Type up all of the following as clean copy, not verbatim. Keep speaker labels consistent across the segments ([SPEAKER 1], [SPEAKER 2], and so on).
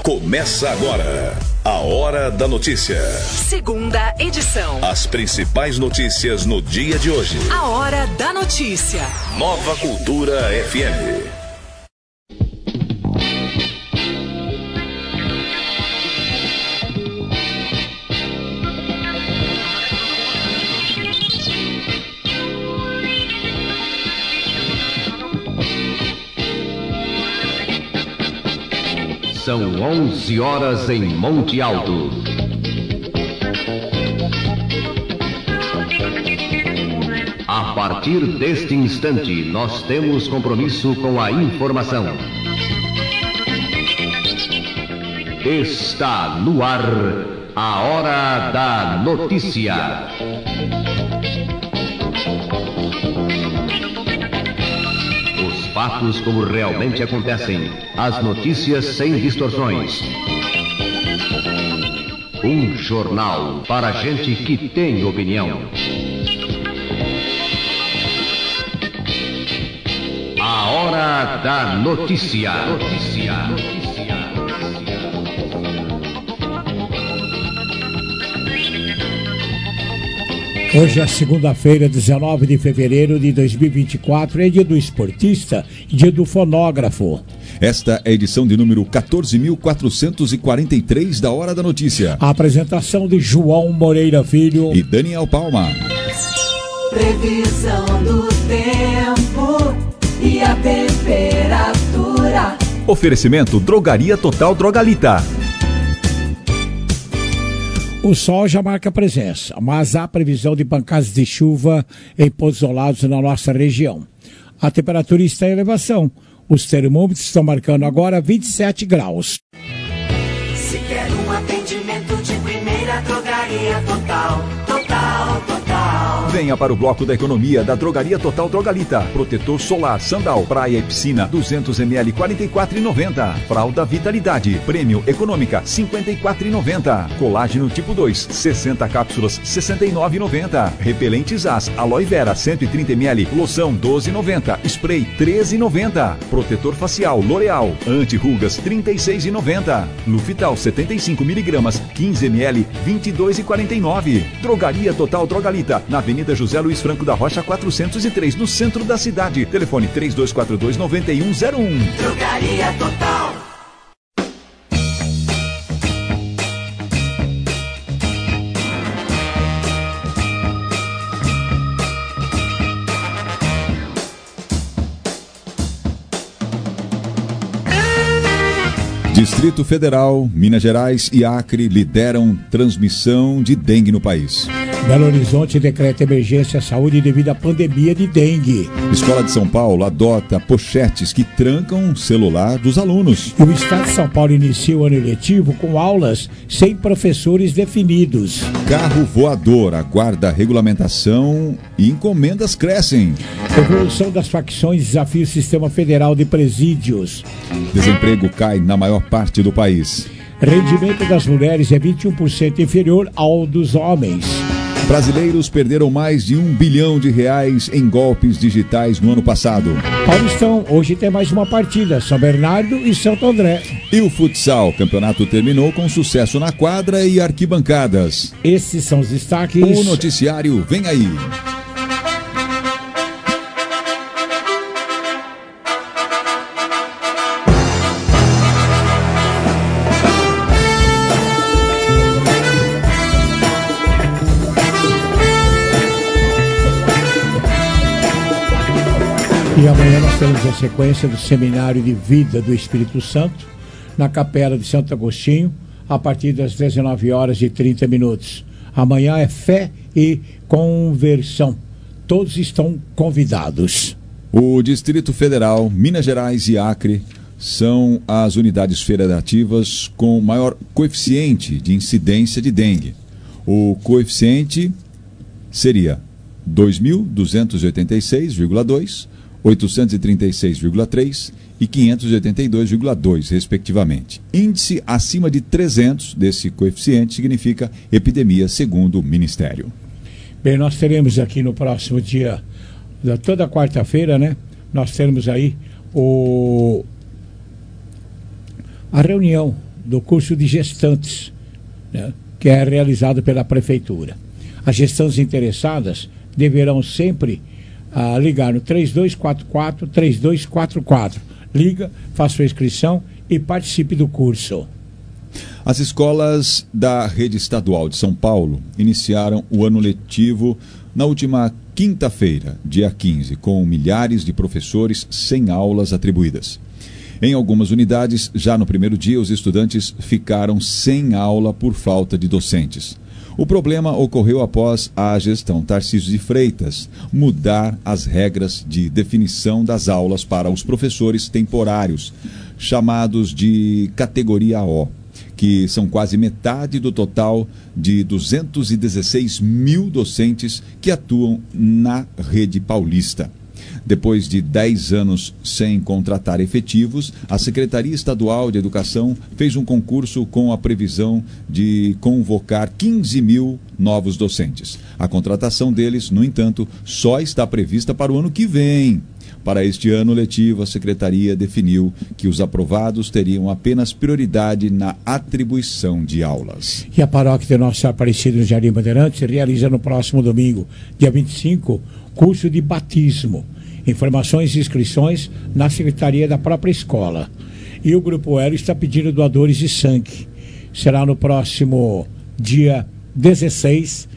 [SPEAKER 1] Começa agora a Hora da Notícia.
[SPEAKER 2] Segunda edição.
[SPEAKER 1] As principais notícias no dia de hoje.
[SPEAKER 2] A Hora da Notícia.
[SPEAKER 1] Nova Cultura FM.
[SPEAKER 3] São 11 horas em Monte Alto. A partir deste instante, nós temos compromisso com a informação. Está no ar a Hora da Notícia. Fatos como realmente acontecem. As notícias sem distorções. Um jornal para gente que tem opinião. A Hora da Notícia.
[SPEAKER 4] Hoje é segunda-feira, 19 de fevereiro de 2024, é dia do esportista e dia do fonógrafo.
[SPEAKER 5] Esta é a edição de número 14.443 da Hora da Notícia.
[SPEAKER 4] A apresentação de João Moreira Filho
[SPEAKER 5] e Daniel Palma.
[SPEAKER 6] Previsão do tempo e a temperatura.
[SPEAKER 7] Oferecimento Drogaria Total Drogalita.
[SPEAKER 4] O sol já marca presença, mas há previsão de pancadas de chuva em pontos isolados na nossa região. A temperatura está em elevação. Os termômetros estão marcando agora 27 graus.
[SPEAKER 6] Se quer um atendimento de primeira, Drogaria Total.
[SPEAKER 7] Venha para o bloco da economia da Drogaria Total Drogalita. Protetor solar, sandal, praia e piscina, 200 ml, R$ 44,90. Fralda Vitalidade, prêmio econômica, R$ 54,90. Colágeno tipo 2, 60 cápsulas, R$ 69,90. Repelentes As, aloe vera, 130 ml, loção, R$ 12,90. Spray, R$ 13,90. Protetor facial, L'Oreal, anti-rugas, R$ 36,90. Lufital, 75 miligramas, 15 ml, R$ 22,49. Drogaria Total Drogalita, na Avenida José Luiz Franco da Rocha 403, no centro da cidade. Telefone 3242-9101.
[SPEAKER 6] Drogaria Total.
[SPEAKER 5] Distrito Federal, Minas Gerais e Acre lideram transmissão de dengue no país.
[SPEAKER 4] Belo Horizonte decreta emergência à saúde devido à pandemia de dengue.
[SPEAKER 5] Escola de São Paulo adota pochetes que trancam o celular dos alunos.
[SPEAKER 4] E o Estado de São Paulo inicia o ano letivo com aulas sem professores definidos.
[SPEAKER 5] Carro voador aguarda regulamentação e encomendas crescem.
[SPEAKER 4] Evolução das facções desafia o sistema federal de presídios.
[SPEAKER 5] Desemprego cai na maior parte do país.
[SPEAKER 4] Rendimento das mulheres é 21% inferior ao dos homens.
[SPEAKER 5] Brasileiros perderam mais de R$1 bilhão em golpes digitais no ano passado.
[SPEAKER 4] Paulistão, hoje tem mais uma partida, São Bernardo e Santo André.
[SPEAKER 5] E o futsal, o campeonato terminou com sucesso na quadra e arquibancadas.
[SPEAKER 4] Esses são os destaques.
[SPEAKER 5] O noticiário vem aí.
[SPEAKER 4] E amanhã nós temos a sequência do Seminário de Vida do Espírito Santo, na Capela de Santo Agostinho, a partir das 19h30. Amanhã é fé e conversão. Todos estão convidados.
[SPEAKER 5] O Distrito Federal, Minas Gerais e Acre são as unidades federativas com maior coeficiente de incidência de dengue. O coeficiente seria 2.286,2, 836,3 e 582,2, respectivamente. Índice acima de 300 desse coeficiente significa epidemia, segundo o Ministério.
[SPEAKER 4] Bem, nós teremos aqui no próximo dia, toda quarta-feira, né? Nós teremos aí a reunião do curso de gestantes, né, que é realizado pela Prefeitura. As gestantes interessadas deverão sempre ligar no 3244-3244. Liga, faça sua inscrição e participe do curso.
[SPEAKER 5] As escolas da rede estadual de São Paulo iniciaram o ano letivo na última quinta-feira, dia 15, com milhares de professores sem aulas atribuídas. Em algumas unidades, já no primeiro dia, os estudantes ficaram sem aula por falta de docentes. O problema ocorreu após a gestão Tarcísio de Freitas mudar as regras de definição das aulas para os professores temporários, chamados de categoria O, que são quase metade do total de 216 mil docentes que atuam na rede paulista. Depois de 10 anos sem contratar efetivos, a Secretaria Estadual de Educação fez um concurso com a previsão de convocar 15 mil novos docentes. A contratação deles, no entanto, só está prevista para o ano que vem. Para este ano letivo, a Secretaria definiu que os aprovados teriam apenas prioridade na atribuição de aulas.
[SPEAKER 4] E a paróquia de Nossa Senhora Aparecida no Jardim Bandeirantes realiza no próximo domingo, dia 25, curso de batismo. Informações e inscrições na secretaria da própria escola. E o Grupo Elo está pedindo doadores de sangue. Será no próximo dia 16,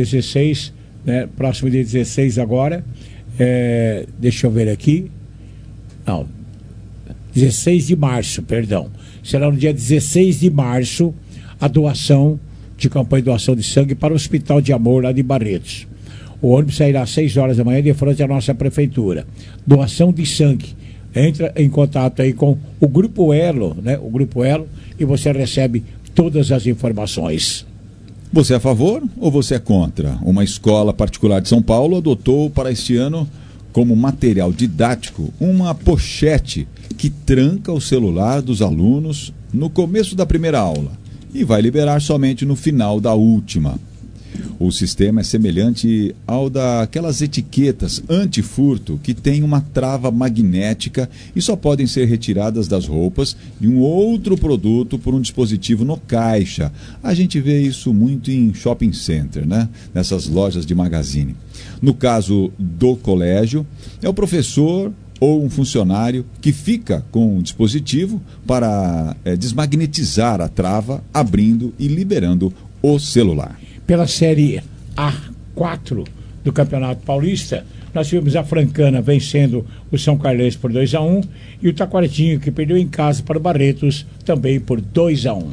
[SPEAKER 4] né, próximo dia 16 agora. Deixa eu ver aqui. Não, 16 de março, perdão. Será no dia 16 de março a doação de campanha de doação de sangue para o Hospital de Amor lá de Barretos. O ônibus sairá às 6 horas da manhã de frente à nossa prefeitura. Doação de sangue. Entra em contato aí com o Grupo Elo, né? O Grupo Elo, e você recebe todas as informações.
[SPEAKER 5] Você é a favor ou você é contra? Uma escola particular de São Paulo adotou para este ano, como material didático, uma pochete que tranca o celular dos alunos no começo da primeira aula e vai liberar somente no final da última. O sistema é semelhante ao daquelas etiquetas anti-furto que tem uma trava magnética e só podem ser retiradas das roupas de um outro produto por um dispositivo no caixa. A gente vê isso muito em shopping center, né? Nessas lojas de magazine. No caso do colégio, é o professor ou um funcionário que fica com o dispositivo para desmagnetizar a trava, abrindo e liberando o celular.
[SPEAKER 4] Pela Série A4 do Campeonato Paulista, nós tivemos a Francana vencendo o São Carlense por 2-1 e o Taquaretinho, que perdeu em casa para o Barretos, também por 2-1.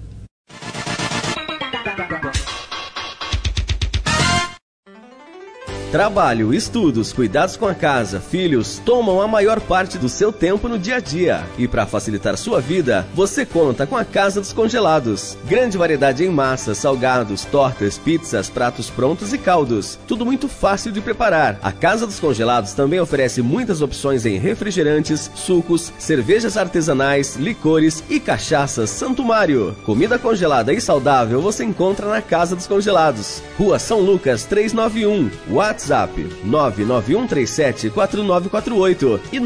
[SPEAKER 8] Trabalho, estudos, cuidados com a casa, filhos tomam a maior parte do seu tempo no dia a dia. E para facilitar sua vida, você conta com a Casa dos Congelados. Grande variedade em massas, salgados, tortas, pizzas, pratos prontos e caldos. Tudo muito fácil de preparar. A Casa dos Congelados também oferece muitas opções em refrigerantes, sucos, cervejas artesanais, licores e cachaças Santo Mário. Comida congelada e saudável você encontra na Casa dos Congelados. Rua São Lucas 391, WhatsApp 991374948 e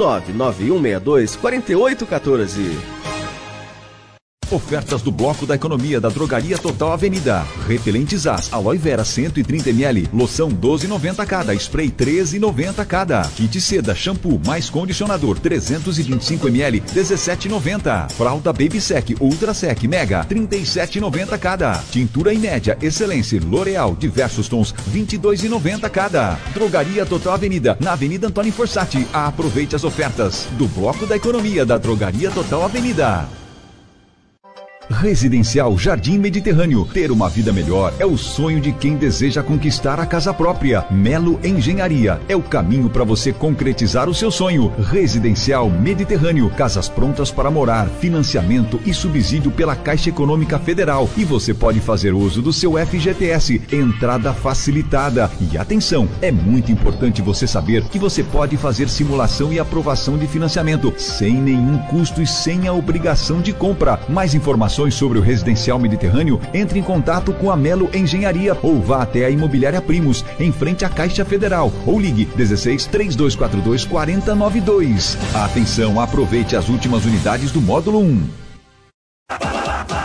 [SPEAKER 8] 991624814.
[SPEAKER 7] Ofertas do Bloco da Economia da Drogaria Total Avenida. Repelentes As, Aloe Vera 130 ml, loção 12,90 cada, spray 13,90 cada. Kit Seda, shampoo mais condicionador 325 ml, 17,90. Fralda Baby Sec Ultra Sec Mega, 37,90 cada. Tintura Inédia Excelência L'Oreal, diversos tons, 22,90 cada. Drogaria Total Avenida, na Avenida Antônio Forsatti. Aproveite as ofertas do Bloco da Economia da Drogaria Total Avenida. Residencial Jardim Mediterrâneo. Ter uma vida melhor é o sonho de quem deseja conquistar a casa própria. Melo Engenharia é o caminho para você concretizar o seu sonho. Residencial Mediterrâneo. Casas prontas para morar, financiamento e subsídio pela Caixa Econômica Federal. E você pode fazer uso do seu FGTS. Entrada facilitada. E atenção, é muito importante você saber que você pode fazer simulação e aprovação de financiamento sem nenhum custo e sem a obrigação de compra. Mais informações sobre o Residencial Mediterrâneo, entre em contato com a Melo Engenharia ou vá até a Imobiliária Primos, em frente à Caixa Federal, ou ligue 16 3242 4092. Atenção, aproveite as últimas unidades do módulo 1.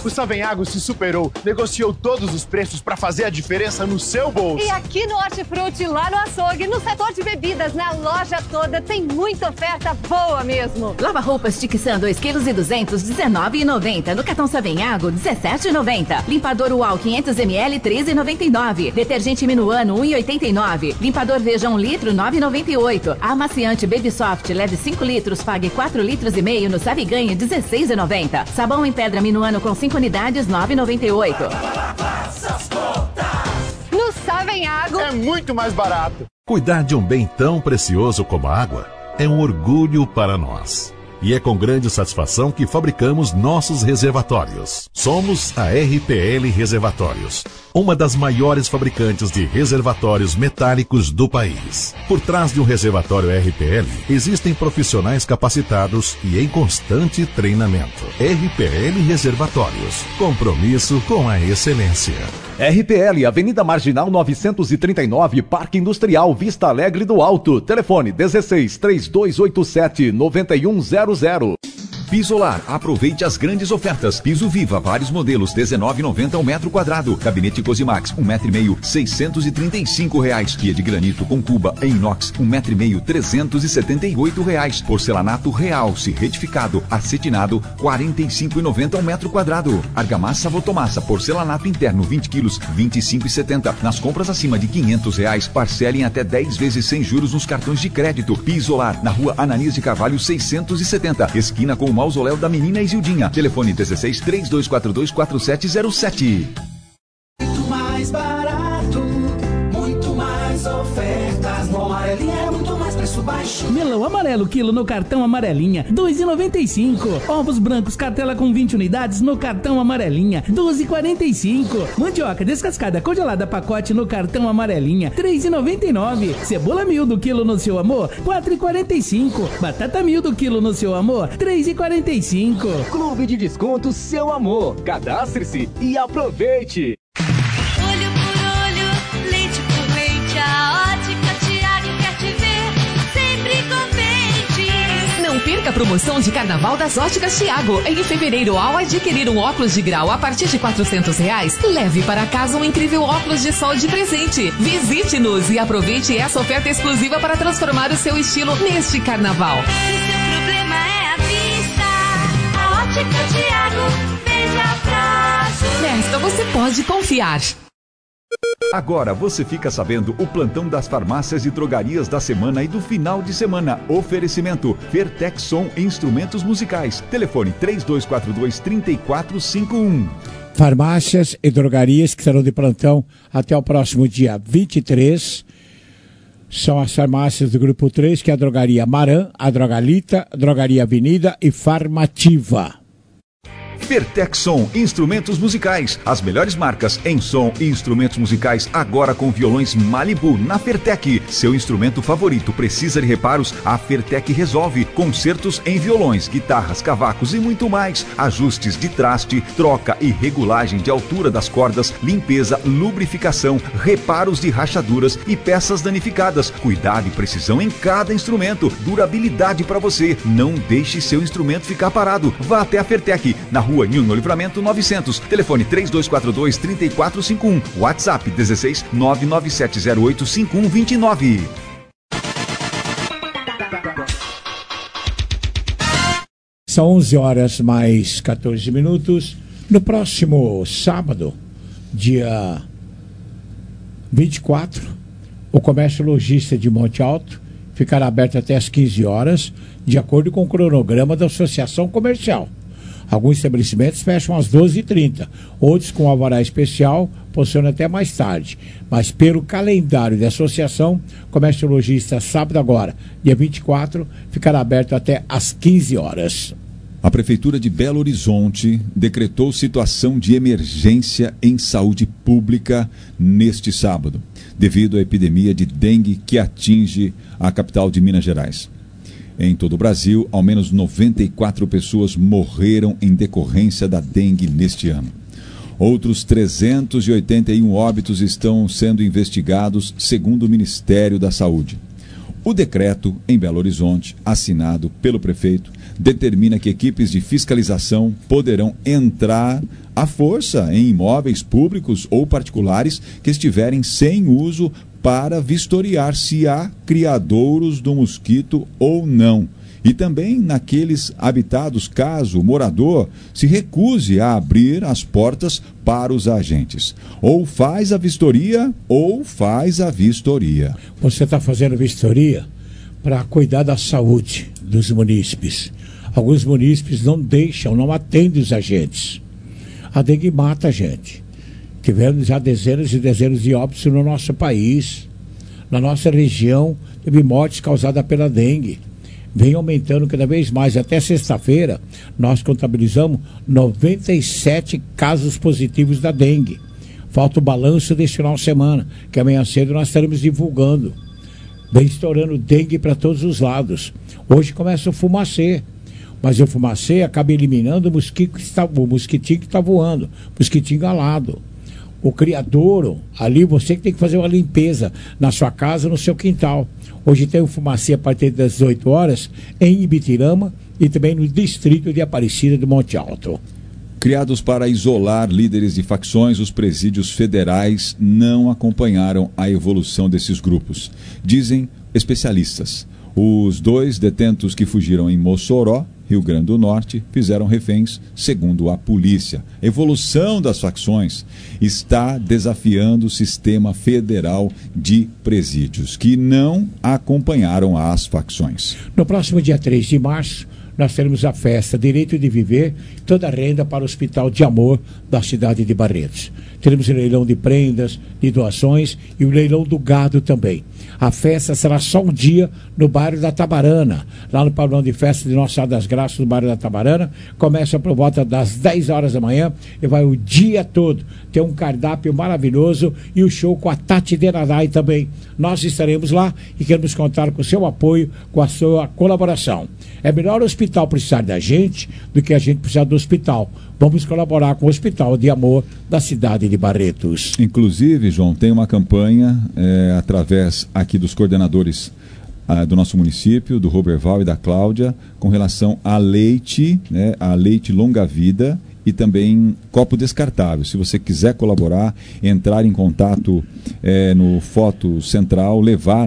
[SPEAKER 9] O Savenhago se superou, negociou todos os preços para fazer a diferença no seu bolso.
[SPEAKER 10] E aqui no Hortifruti, lá no açougue, no setor de bebidas, na loja toda, tem muita oferta boa mesmo.
[SPEAKER 11] Lava-roupas Tixan 2,2 kg, R$19,90. No cartão Savenhago, R$17,90. Limpador UAU 500ml, R$13,99. Detergente Minuano, R$1,89. Limpador Veja 1 litro, R$9,98. Amaciante Baby Soft, leve 5 litros, pague 4,5 litros no Sabe e Ganhe, R$16,90. Sabão em pedra Minuano com 5 unidades, R$9,98.
[SPEAKER 10] No Savenhago
[SPEAKER 9] é muito mais barato.
[SPEAKER 12] Cuidar de um bem tão precioso como a água é um orgulho para nós. E é com grande satisfação que fabricamos nossos reservatórios. Somos a RPL Reservatórios, uma das maiores fabricantes de reservatórios metálicos do país. Por trás de um reservatório RPL, existem profissionais capacitados e em constante treinamento. RPL Reservatórios, compromisso com a excelência.
[SPEAKER 7] RPL, Avenida Marginal 939, Parque Industrial, Vista Alegre do Alto. Telefone 16-3287-9100. Pisolar, aproveite as grandes ofertas. Piso Viva, vários modelos, R$19,90 ao metro quadrado. Gabinete Cosimax, 1,5 metro, R$635. Pia de granito com cuba em inox, 1,5 metro, R$378. Porcelanato Realce, retificado, acetinado, R$45,90 ao metro quadrado. Argamassa Votomassa, porcelanato interno, 20 quilos, R$25,70. Nas compras acima de R$500, parcelem até 10 vezes sem juros nos cartões de crédito. Pisolar, na rua Ananias de Carvalho, 670, esquina com o Mausoléu da Menina Isildinha. Telefone 16-3242-4707.
[SPEAKER 6] Muito mais barato, muito mais ofertas. No Amarelinha é muito mais preço baixo.
[SPEAKER 13] Melão amarelo quilo no cartão Amarelinha, R$2,95. Ovos brancos cartela com 20 unidades no cartão Amarelinha, R$12,45. Mandioca descascada congelada pacote no cartão Amarelinha, R$3,99. Cebola miúdo quilo no Seu Amor, R$4,45. Batata miúdo quilo no Seu Amor, R$3,45.
[SPEAKER 14] Clube de Descontos Seu Amor. Cadastre-se e aproveite.
[SPEAKER 15] Olho por olho, leite por leite, a Ótica Tiago quer te ver sempre contente.
[SPEAKER 2] Não perca a promoção de Carnaval das Óticas Tiago. Em fevereiro, ao adquirir um óculos de grau a partir de R$400, leve para casa um incrível óculos de sol de presente. Visite-nos e aproveite essa oferta exclusiva para transformar o seu estilo neste Carnaval.
[SPEAKER 15] Se seu problema é a vista, a Ótica Tiago veja prazo.
[SPEAKER 2] Nesta você pode confiar.
[SPEAKER 7] Agora você fica sabendo o plantão das farmácias e drogarias da semana e do final de semana. Oferecimento Fertexson Instrumentos Musicais. Telefone 3242-3451.
[SPEAKER 4] Farmácias e drogarias que estarão de plantão até o próximo dia 23. São as farmácias do Grupo 3, que é a Drogaria Maran, a Drogalita, a Drogaria Avenida e Farmativa.
[SPEAKER 7] Fertexson Instrumentos Musicais, as melhores marcas em som e instrumentos musicais, agora com violões Malibu na Fertec. Seu instrumento favorito precisa de reparos? A Fertec resolve. Concertos em violões, guitarras, cavacos e muito mais. Ajustes de traste, troca e regulagem de altura das cordas, limpeza, lubrificação, reparos de rachaduras e peças danificadas. Cuidado e precisão em cada instrumento. Durabilidade para você. Não deixe seu instrumento ficar parado. Vá até a Fertec, na Rua Nilno Livramento 900. Telefone 3242-3451. WhatsApp 16-99708-5129.
[SPEAKER 4] São 11 horas mais 14 minutos. No próximo sábado, dia 24, o comércio lojista de Monte Alto ficará aberto até às 15 horas, de acordo com o cronograma da Associação Comercial. Alguns estabelecimentos fecham às 12h30, outros com alvará especial funcionam até mais tarde. Mas pelo calendário da associação, comércio lojista sábado agora, dia 24, ficará aberto até às 15 horas.
[SPEAKER 5] A Prefeitura de Belo Horizonte decretou situação de emergência em saúde pública neste sábado, devido à epidemia de dengue que atinge a capital de Minas Gerais. Em todo o Brasil, ao menos 94 pessoas morreram em decorrência da dengue neste ano. Outros 381 óbitos estão sendo investigados, segundo o Ministério da Saúde. O decreto, em Belo Horizonte, assinado pelo prefeito, determina que equipes de fiscalização poderão entrar à força em imóveis públicos ou particulares que estiverem sem uso para vistoriar se há criadouros do mosquito ou não. E também naqueles habitados, caso o morador se recuse a abrir as portas para os agentes. Ou faz a vistoria, ou faz a vistoria.
[SPEAKER 4] Você está fazendo vistoria para cuidar da saúde dos munícipes. Alguns munícipes não deixam, não atendem os agentes. A dengue mata a gente. Tivemos já dezenas e dezenas de óbitos no nosso país. Na nossa região, teve mortes causadas pela dengue. Vem aumentando cada vez mais. Até sexta-feira, nós contabilizamos 97 casos positivos da dengue. Falta o balanço deste final de semana, que amanhã cedo nós estaremos divulgando. Vem estourando dengue para todos os lados. Hoje começa o fumacê. Mas o fumacê acaba eliminando o mosquitinho que está voando, mosquitinho alado. O criadouro, ali você que tem que fazer uma limpeza na sua casa, no seu quintal. Hoje tem o fumacê a partir das 18 horas em Ibitirama e também no distrito de Aparecida do Monte Alto.
[SPEAKER 5] Criados para isolar líderes de facções, os presídios federais não acompanharam a evolução desses grupos. Dizem especialistas. Os 2 detentos que fugiram em Mossoró, Rio Grande do Norte, fizeram reféns, segundo a polícia. A evolução das facções está desafiando o sistema federal de presídios, que não acompanharam as facções.
[SPEAKER 4] No próximo dia 3 de março, nós teremos a festa Direito de Viver, toda a renda para o Hospital de Amor da cidade de Barretos. Teremos o leilão de prendas, de doações e o leilão do gado também. A festa será só um dia no bairro da Tabarana, lá no pavilhão de festa de Nossa Senhora das Graças, no bairro da Tabarana. Começa por volta das 10 horas da manhã e vai o dia todo. Tem um cardápio maravilhoso e o show com a Tati Denadai também. Nós estaremos lá e queremos contar com o seu apoio, com a sua colaboração. É melhor o hospital precisar da gente do que a gente precisar do hospital. Vamos colaborar com o Hospital de Amor da cidade de Barretos.
[SPEAKER 5] Inclusive, João, tem uma campanha através aqui dos coordenadores do nosso município, do Roberval e da Cláudia, com relação a leite, a leite longa-vida e também copo descartável. Se você quiser colaborar, entrar em contato no Foto Central, levar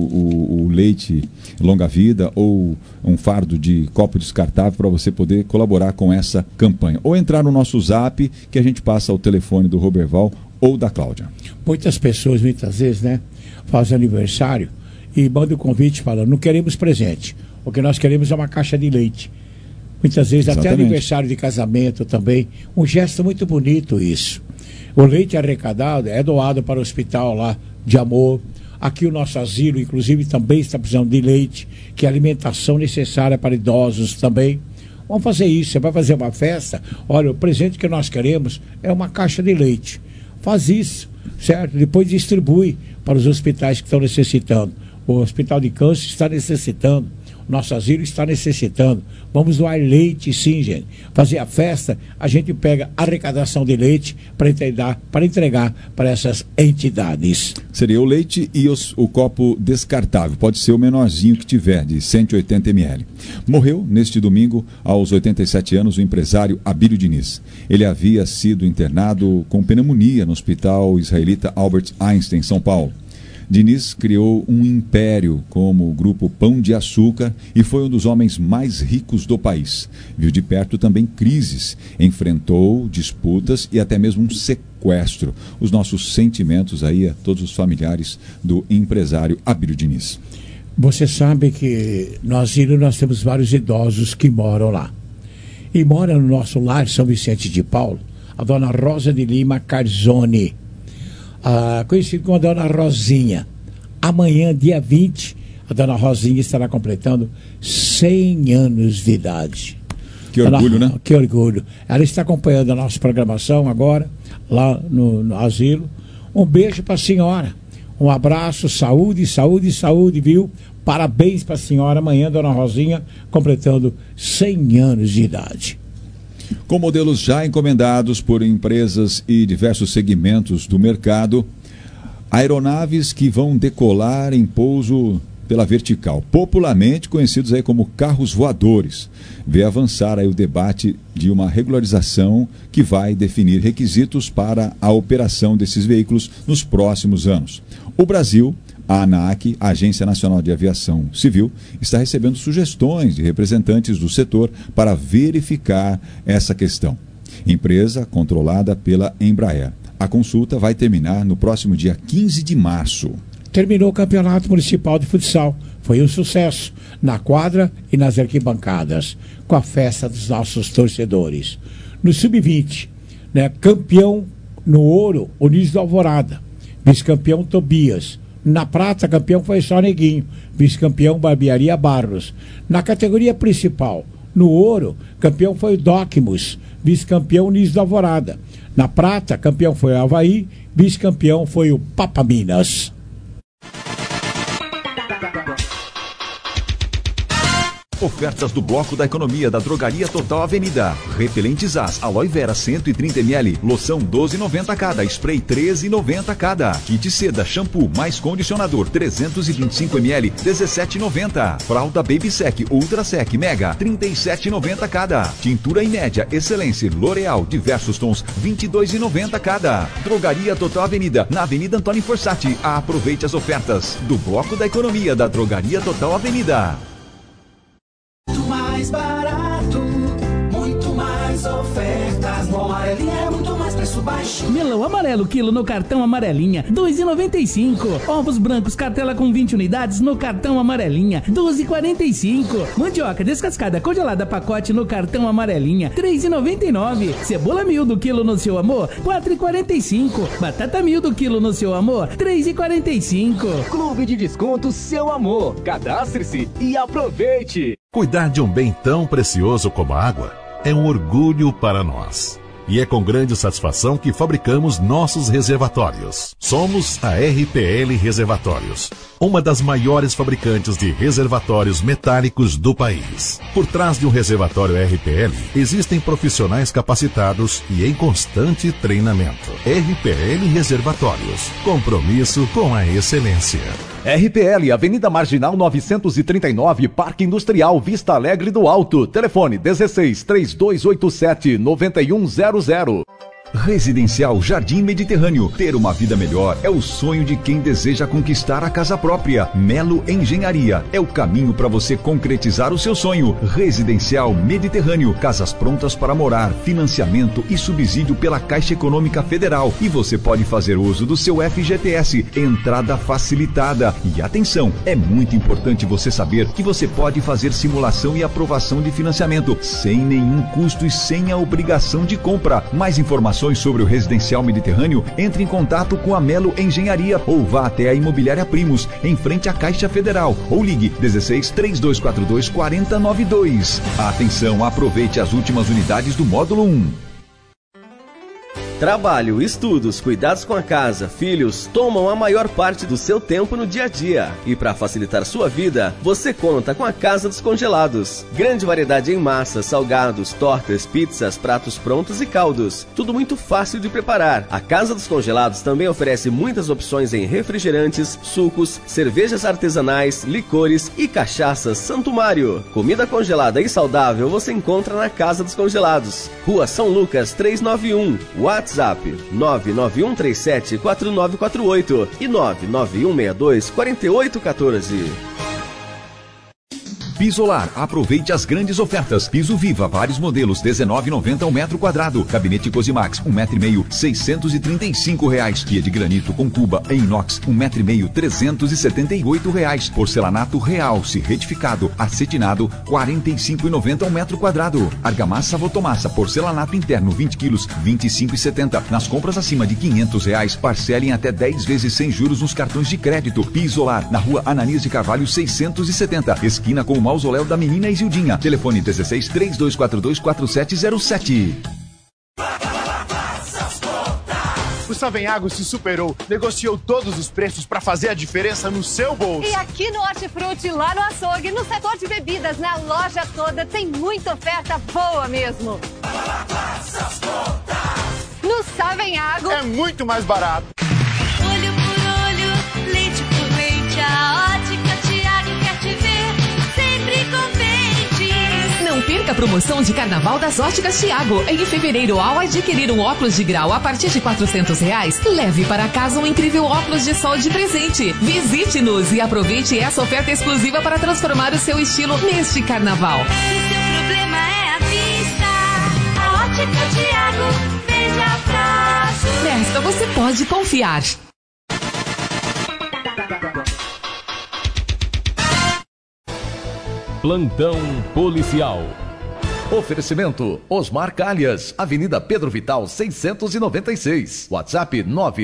[SPEAKER 5] o leite longa-vida ou um fardo de copo descartável para você poder colaborar com essa campanha. Ou entrar no nosso Zap, que a gente passa o telefone do Roberval ou da Cláudia.
[SPEAKER 4] Muitas pessoas, muitas vezes, fazem aniversário e mandam o convite falando, não queremos presente, o que nós queremos é uma caixa de leite. Muitas vezes, exatamente, até aniversário de casamento também. Um gesto muito bonito isso. O leite arrecadado é doado para o hospital lá de Amor. Aqui o nosso asilo, inclusive, também está precisando de leite, que é alimentação necessária para idosos também. Vamos fazer isso. Você vai fazer uma festa, olha, o presente que nós queremos é uma caixa de leite. Faz isso, certo? Depois distribui para os hospitais que estão necessitando. O Hospital de Câncer está necessitando. Nosso asilo está necessitando. Vamos doar leite, sim, gente. Fazer a festa, a gente pega a arrecadação de leite para entregar para essas entidades.
[SPEAKER 5] Seria o leite e o copo descartável. Pode ser o menorzinho que tiver, de 180 ml. Morreu neste domingo, aos 87 anos, o empresário Abílio Diniz. Ele havia sido internado com pneumonia no Hospital Israelita Albert Einstein, em São Paulo. Diniz criou um império como o grupo Pão de Açúcar e foi um dos homens mais ricos do país. Viu de perto também crises, enfrentou disputas e até mesmo um sequestro. Os nossos sentimentos aí a todos os familiares do empresário Abílio Diniz.
[SPEAKER 4] Você sabe que nós temos vários idosos que moram lá. E mora no nosso lar São Vicente de Paulo, a dona Rosa de Lima Carzoni. Conhecido como a dona Rosinha. Amanhã, dia 20, a dona Rosinha estará completando 100 anos de idade.
[SPEAKER 5] Que orgulho, né?
[SPEAKER 4] Que orgulho. Ela está acompanhando a nossa programação agora, lá no asilo. Um beijo para a senhora. Um abraço, saúde, saúde, saúde, viu? Parabéns para a senhora. Amanhã, dona Rosinha, completando 100 anos de idade.
[SPEAKER 5] Com modelos já encomendados por empresas e diversos segmentos do mercado, aeronaves que vão decolar em pouso pela vertical, popularmente conhecidos aí como carros voadores. Vê avançar aí o debate de uma regularização que vai definir requisitos para a operação desses veículos nos próximos anos. O Brasil, a ANAC, a Agência Nacional de Aviação Civil, está recebendo sugestões de representantes do setor para verificar essa questão. Empresa controlada pela Embraer. A consulta vai terminar no próximo dia 15 de março.
[SPEAKER 4] Terminou o Campeonato Municipal de Futsal. Foi um sucesso na quadra e nas arquibancadas, com a festa dos nossos torcedores. No Sub-20, né, campeão no ouro, Onísio do Alvorada. Vice-campeão, Tobias. Na prata, campeão foi só Neguinho. Vice-campeão, Barbearia Barros. Na categoria principal, no ouro, campeão foi o Docmus. Vice-campeão, Onísio do Alvorada. Na prata, campeão foi o Avaí. Vice-campeão foi o Papaminas.
[SPEAKER 7] Ofertas do Bloco da Economia da Drogaria Total Avenida. Repelentes As, Aloe Vera 130 ml, loção 12,90 cada, spray 13,90 cada. Kit Seda, shampoo mais condicionador 325 ml, 17,90. Fralda Baby Sec Ultra Sec Mega, 37,90 cada. Tintura Inédia Excelência L'Oreal, diversos tons, 22,90 cada. Drogaria Total Avenida, na Avenida Antônio Forsatti. Aproveite as ofertas do Bloco da Economia da Drogaria Total Avenida.
[SPEAKER 6] Muito mais barato, muito mais ofertas. No Amarelinha é muito mais preço baixo.
[SPEAKER 13] Melão amarelo quilo no cartão Amarelinha, 2,95. Ovos brancos cartela com 20 unidades no cartão Amarelinha, 12,45. Mandioca descascada congelada pacote no cartão Amarelinha, 3,99. Cebola miúdo quilo no seu amor, 4,45. Batata miúdo quilo no seu amor, 3,45.
[SPEAKER 14] Clube de Desconto Seu Amor. Cadastre-se e aproveite.
[SPEAKER 12] Cuidar de um bem tão precioso como a água é um orgulho para nós. E é com grande satisfação que fabricamos nossos reservatórios. Somos a RPL Reservatórios, uma das maiores fabricantes de reservatórios metálicos do país. Por trás de um reservatório RPL, existem profissionais capacitados e em constante treinamento. RPL Reservatórios, compromisso com a excelência.
[SPEAKER 7] RPL, Avenida Marginal 939, Parque Industrial Vista Alegre do Alto. Telefone 16-3287-9100. Residencial Jardim Mediterrâneo. Ter uma vida melhor é o sonho de quem deseja conquistar a casa própria. Melo Engenharia é o caminho para você concretizar o seu sonho. Residencial Mediterrâneo. Casas prontas para morar, financiamento e subsídio pela Caixa Econômica Federal. E você pode fazer uso do seu FGTS. Entrada facilitada. E atenção, é muito importante você saber que você pode fazer simulação e aprovação de financiamento sem nenhum custo e sem a obrigação de compra. Mais informações sobre o Residencial Mediterrâneo, entre em contato com a Melo Engenharia ou vá até a Imobiliária Primos, em frente à Caixa Federal, ou ligue 16-3242-4092. Atenção, aproveite as últimas unidades do módulo 1.
[SPEAKER 8] Trabalho, estudos, cuidados com a casa, filhos, tomam a maior parte do seu tempo no dia a dia. E para facilitar sua vida, você conta com a Casa dos Congelados. Grande variedade em massas, salgados, tortas, pizzas, pratos prontos e caldos. Tudo muito fácil de preparar. A Casa dos Congelados também oferece muitas opções em refrigerantes, sucos, cervejas artesanais, licores e cachaças Santo Mário. Comida congelada e saudável você encontra na Casa dos Congelados. Rua São Lucas 391. WhatsApp 991374948 e 991624814.
[SPEAKER 7] Pisolar, aproveite as grandes ofertas. Piso Viva, vários modelos, R$19,90 ao metro quadrado. Gabinete Cosimax, 1,5 metro, R$635. Pia de granito com cuba em inox, 1,5 metro, R$378. Porcelanato Realce, retificado, acetinado, R$45,90 ao metro quadrado. Argamassa Votomassa, porcelanato interno, 20 quilos, R$25,70. Nas compras acima de R$500, parcelem até 10 vezes sem juros nos cartões de crédito. Pisolar, na rua Ananias de Carvalho, 670, esquina com o Mausoléu da Menina Isildinha. Telefone 16-3242-4707.
[SPEAKER 9] O Savenhago se superou, negociou todos os preços para fazer a diferença no seu bolso.
[SPEAKER 10] E aqui no Hortifruti, lá no açougue, no setor de bebidas, na loja toda, tem muita oferta boa mesmo. No Savenhago
[SPEAKER 9] é muito mais barato.
[SPEAKER 15] Olho por olho, leite por leite, a Ótica Tiago
[SPEAKER 2] Mega promoção de Carnaval das Óticas Thiago. Em fevereiro, ao adquirir um óculos de grau a partir de R$400, leve para casa um incrível óculos de sol de presente. Visite-nos e aproveite essa oferta exclusiva para transformar o seu estilo neste Carnaval.
[SPEAKER 15] Se seu problema é a vista, a Ótica Thiago veja prazo.
[SPEAKER 2] Nesta você pode confiar.
[SPEAKER 16] Plantão policial. Oferecimento Osmar Calhas, Avenida Pedro Vital 696. WhatsApp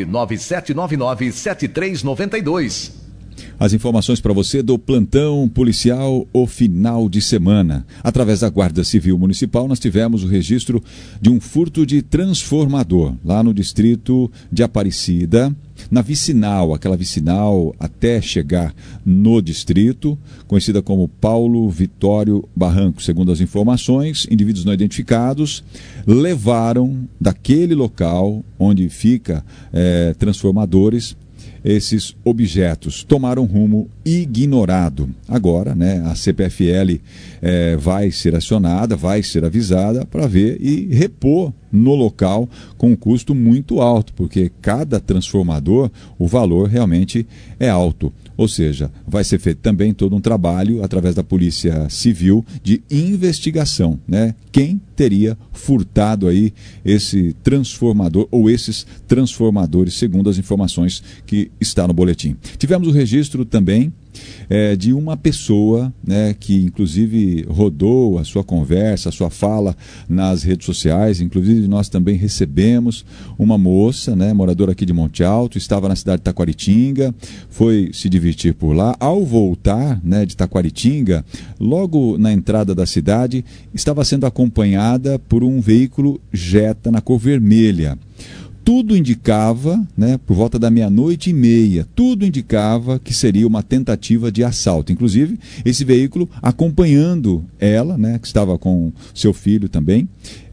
[SPEAKER 16] 997997392.
[SPEAKER 5] As informações para você do plantão policial o final de semana. Através da Guarda Civil Municipal, nós tivemos o registro de um furto de transformador lá no distrito de Aparecida, na vicinal, aquela vicinal até chegar no distrito, conhecida como Paulo Vitório Barranco. Segundo as informações, indivíduos não identificados levaram daquele local onde fica transformadores, esses objetos tomaram rumo ignorado. Agora, a CPFL vai ser acionada, vai ser avisada para ver e repor no local com um custo muito alto, porque cada transformador, o valor realmente é alto. Ou seja, vai ser feito também todo um trabalho através da Polícia Civil de investigação, Quem teria furtado aí esse transformador ou esses transformadores, segundo as informações que está no boletim. Tivemos o registro também de uma pessoa, que inclusive rodou a sua conversa, a sua fala nas redes sociais. Inclusive nós também recebemos uma moça, moradora aqui de Monte Alto, estava na cidade de Taquaritinga, foi se divertir por lá. Ao voltar de Taquaritinga, logo na entrada da cidade, estava sendo acompanhada por um veículo Jetta na cor vermelha. Tudo indicava, por volta da 00:30, tudo indicava que seria uma tentativa de assalto. Inclusive, esse veículo acompanhando ela, que estava com seu filho também.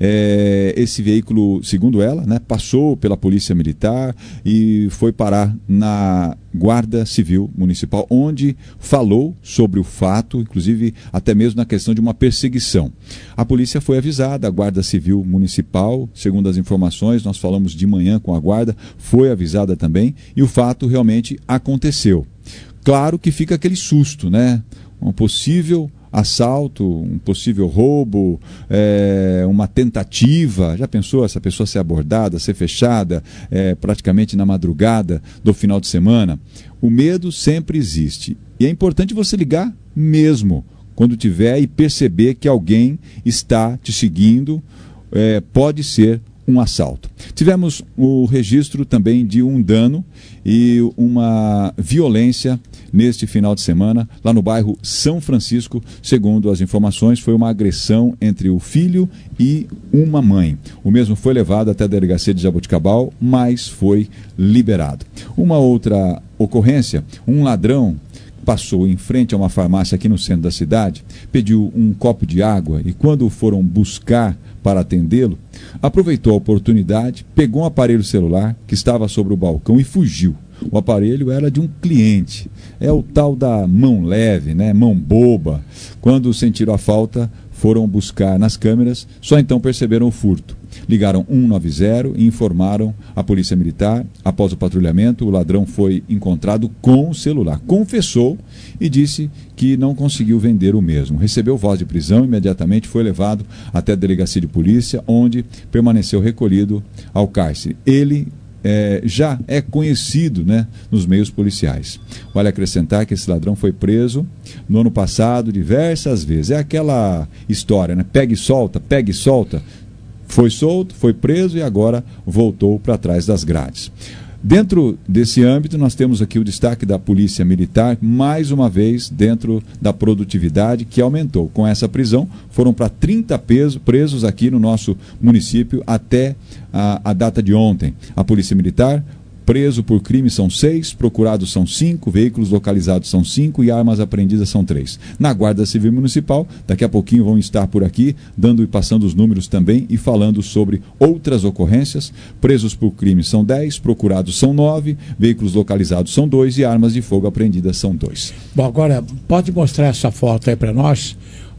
[SPEAKER 5] Esse veículo, segundo ela, passou pela Polícia Militar e foi parar na Guarda Civil Municipal, onde falou sobre o fato, inclusive até mesmo na questão de uma perseguição. A polícia foi avisada, a Guarda Civil Municipal, segundo as informações, nós falamos de manhã com a Guarda, foi avisada também e o fato realmente aconteceu. Claro que fica aquele susto, um possível assalto, um possível roubo, uma tentativa. Já pensou essa pessoa ser abordada, ser fechada praticamente na madrugada do final de semana? O medo sempre existe e é importante você ligar mesmo quando tiver e perceber que alguém está te seguindo. Pode ser um assalto. Tivemos o registro também de um dano e uma violência neste final de semana, lá no bairro São Francisco. Segundo as informações, foi uma agressão entre o filho e uma mãe. O mesmo foi levado até a delegacia de Jaboticabal, mas foi liberado. Uma outra ocorrência, um ladrão passou em frente a uma farmácia aqui no centro da cidade, pediu um copo de água e quando foram buscar para atendê-lo, aproveitou a oportunidade, pegou um aparelho celular que estava sobre o balcão e fugiu. O aparelho era de um cliente. É o tal da mão leve, mão boba. Quando sentiram a falta, foram buscar nas câmeras, só então perceberam o furto. Ligaram 190 e informaram a Polícia Militar. Após o patrulhamento, o ladrão foi encontrado com o celular. Confessou e disse que não conseguiu vender o mesmo. Recebeu voz de prisão, imediatamente foi levado até a delegacia de polícia, onde permaneceu recolhido ao cárcere. Ele já é conhecido nos meios policiais. Vale acrescentar que esse ladrão foi preso no ano passado diversas vezes. É aquela história, pega e solta, pega e solta. Foi solto, foi preso e agora voltou para trás das grades. Dentro desse âmbito, nós temos aqui o destaque da Polícia Militar, mais uma vez dentro da produtividade que aumentou. Com essa prisão, foram para 30 presos aqui no nosso município até a data de ontem. A Polícia Militar, preso por crime são 6, procurados são 5, veículos localizados são 5 e armas apreendidas são 3. Na Guarda Civil Municipal, daqui a pouquinho vão estar por aqui, dando e passando os números também e falando sobre outras ocorrências. Presos por crime são 10, procurados são 9, veículos localizados são 2 e armas de fogo apreendidas são 2.
[SPEAKER 4] Bom, agora, pode mostrar essa foto aí para nós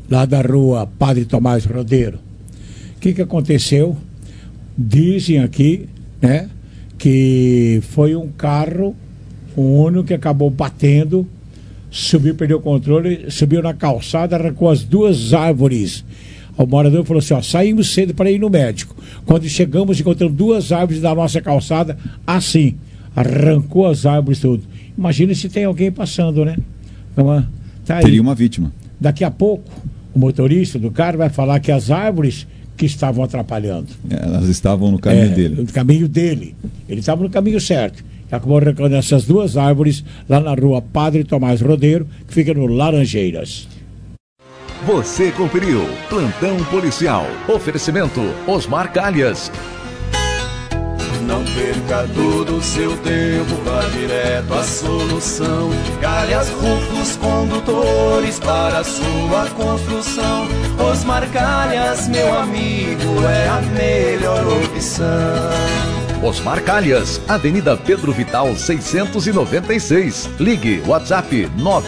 [SPEAKER 4] lá da rua Padre Tomás Rodeiro. O que aconteceu? Dizem aqui, né, que foi um carro, um Uno, que acabou batendo, subiu, perdeu o controle, subiu na calçada, arrancou as duas árvores. O morador falou assim, ó, saímos cedo para ir no médico. Quando chegamos, encontramos duas árvores da nossa calçada, assim, arrancou as árvores tudo. Imagina se tem alguém passando, né? Então, tá aí.
[SPEAKER 5] Teria uma vítima.
[SPEAKER 4] Daqui a pouco, o motorista do carro vai falar que as árvores que estavam atrapalhando.
[SPEAKER 5] Elas estavam no caminho dele.
[SPEAKER 4] No caminho dele. Ele estava no caminho certo. Acabou arrancando essas duas árvores lá na rua Padre Tomás Rodeiro, que fica no Laranjeiras.
[SPEAKER 16] Você conferiu Plantão Policial. Oferecimento Osmar Calhas.
[SPEAKER 6] Não perca todo o seu tempo, vá direto à solução. Calhas, rufos, condutores para a sua construção. Osmar Calhas, meu amigo, é a melhor opção.
[SPEAKER 16] Osmar Calhas, Avenida Pedro Vital 696. Ligue WhatsApp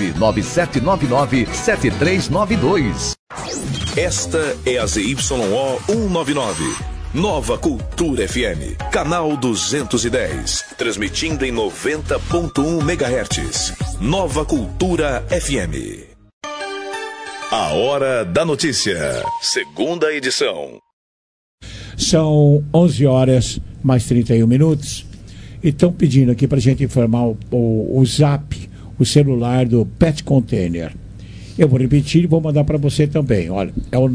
[SPEAKER 16] 997997392.
[SPEAKER 1] Esta é a ZYO 199. Nova Cultura FM, canal 210, transmitindo em 90.1 MHz. Nova Cultura FM. A Hora da Notícia, segunda edição.
[SPEAKER 4] São 11 horas mais 31 minutos. E estão pedindo aqui para a gente informar o zap, o celular do Pet Container. Eu vou repetir e vou mandar para você também. Olha, é o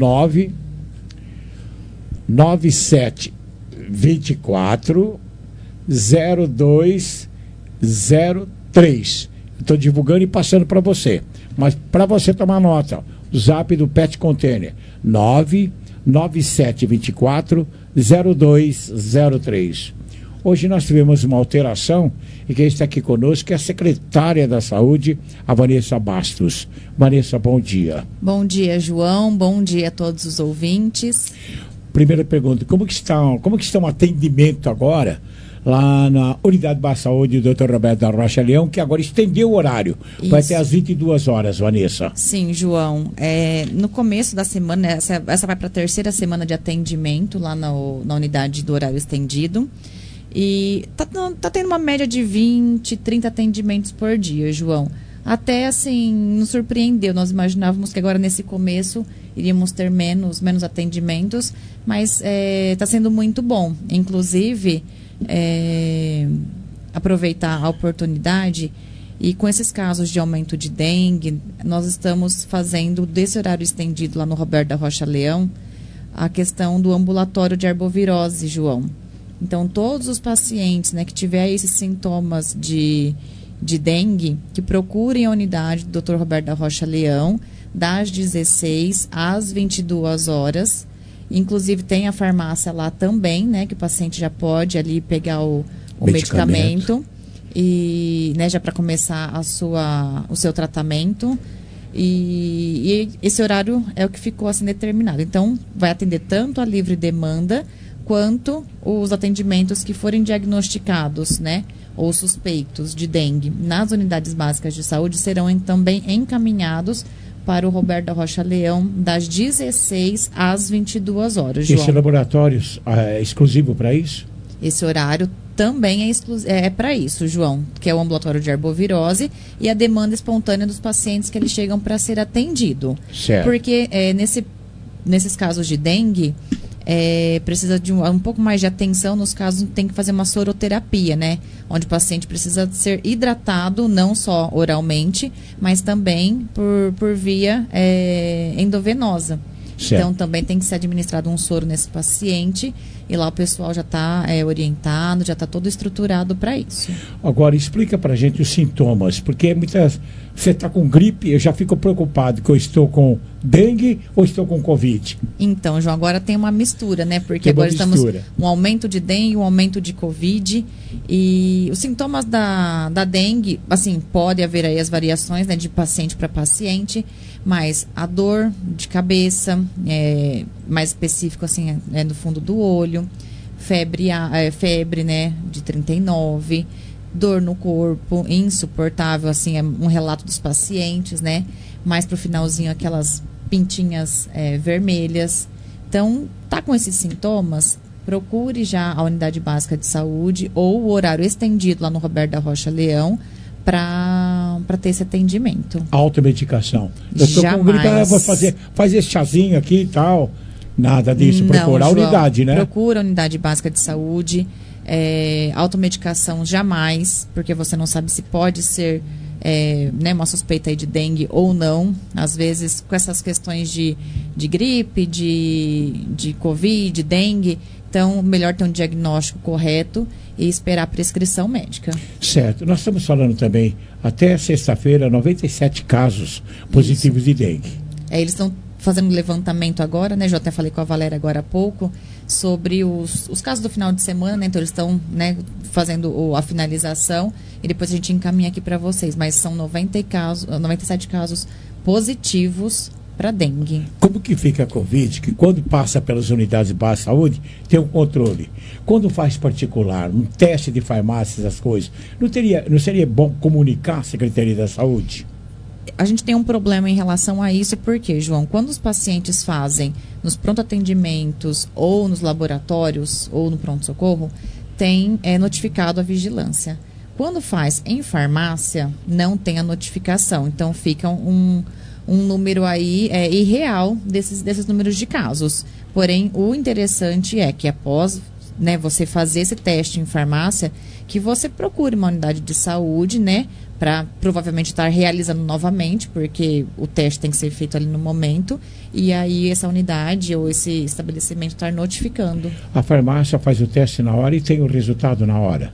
[SPEAKER 4] 99724 0203. Estou divulgando e passando para você. Mas para você tomar nota, o zap do Pet Container 99724 0203. Hoje nós tivemos uma alteração e quem está aqui conosco é a secretária da Saúde, a Vanessa Bastos. Vanessa, bom dia.
[SPEAKER 17] Bom dia, João. Bom dia a todos os ouvintes.
[SPEAKER 4] Primeira pergunta, como que está o atendimento agora lá na Unidade Básica de Saúde do Dr. Roberto da Rocha Leão, que agora estendeu o horário, vai até às 22 horas, Vanessa.
[SPEAKER 17] Sim, João. No começo da semana, essa vai para a terceira semana de atendimento lá na unidade do horário estendido. E tá tendo uma média de 20, 30 atendimentos por dia, João. Até assim, nos surpreendeu. Nós imaginávamos que agora nesse começo iríamos ter menos atendimentos, mas está sendo muito bom. Inclusive, aproveitar a oportunidade e com esses casos de aumento de dengue, nós estamos fazendo desse horário estendido lá no Roberto da Rocha Leão a questão do ambulatório de arbovirose, João. Então, todos os pacientes, né, que tiverem esses sintomas de dengue, que procurem a unidade do Dr. Roberto da Rocha Leão, das 16 às 22 horas. Inclusive, tem a farmácia lá também, né, que o paciente já pode ali pegar o medicamento e, né, já para começar o seu tratamento. E esse horário é o que ficou assim determinado. Então, vai atender tanto a livre demanda quanto os atendimentos que forem diagnosticados, né, ou suspeitos de dengue nas unidades básicas de saúde serão também encaminhados para o Roberto da Rocha Leão das 16 às 22 horas, João.
[SPEAKER 4] Esse laboratório é exclusivo para isso?
[SPEAKER 17] Esse horário também é para isso, João, que é o ambulatório de arbovirose e a demanda espontânea dos pacientes que eles chegam para ser atendido.
[SPEAKER 4] Certo.
[SPEAKER 17] Porque nesses casos de dengue, precisa de um pouco mais de atenção. Nos casos, tem que fazer uma soroterapia, né? Onde o paciente precisa ser hidratado, não só oralmente, mas também por via endovenosa.
[SPEAKER 4] Certo.
[SPEAKER 17] Então, também tem que ser administrado um soro nesse paciente. E lá o pessoal já está orientado, já está todo estruturado para isso.
[SPEAKER 4] Agora, explica para a gente os sintomas, porque você está com gripe, eu já fico preocupado que eu estou com dengue ou estou com Covid.
[SPEAKER 17] Então, João, agora tem uma mistura, né? Porque agora estamos um aumento de dengue, um aumento de Covid. E os sintomas da dengue, assim, pode haver aí as variações, né, de paciente para paciente, mas a dor de cabeça, mais específico, assim, no fundo do olho, febre, né, de 39, dor no corpo, insuportável, assim, é um relato dos pacientes, né, mais pro finalzinho aquelas pintinhas vermelhas. Então, tá com esses sintomas, procure já a unidade básica de saúde ou o horário estendido lá no Roberto da Rocha Leão para ter esse atendimento.
[SPEAKER 4] Automedicação. Eu estou com gripe, vou faz esse chazinho aqui e tal. Nada disso, procurar a unidade, né?
[SPEAKER 17] Procura a unidade básica de saúde. Automedicação jamais, porque você não sabe se pode ser uma suspeita aí de dengue ou não. Às vezes, com essas questões de gripe, de Covid, de dengue, então, melhor ter um diagnóstico correto e esperar a prescrição médica.
[SPEAKER 4] Certo. Nós estamos falando também, até sexta-feira, 97 casos positivos de dengue.
[SPEAKER 17] Eles estão fazendo um levantamento agora, né? Eu até falei com a Valéria agora há pouco, sobre os casos do final de semana, né? Então, eles estão fazendo a finalização e depois a gente encaminha aqui para vocês. Mas são 97 casos positivos para dengue.
[SPEAKER 4] Como que fica a Covid, que quando passa pelas unidades básicas de saúde, tem um controle? Quando faz particular, um teste de farmácias, as coisas, não seria bom comunicar a Secretaria da Saúde?
[SPEAKER 17] A gente tem um problema em relação a isso, porque, João, quando os pacientes fazem nos pronto-atendimentos ou nos laboratórios ou no pronto-socorro, tem notificado a vigilância. Quando faz em farmácia, não tem a notificação. Então, fica um número aí irreal desses números de casos. Porém, o interessante é que após você fazer esse teste em farmácia, que você procure uma unidade de saúde, para provavelmente estar realizando novamente, porque o teste tem que ser feito ali no momento, e aí essa unidade ou esse estabelecimento estar notificando.
[SPEAKER 4] A farmácia faz o teste na hora e tem o resultado na hora?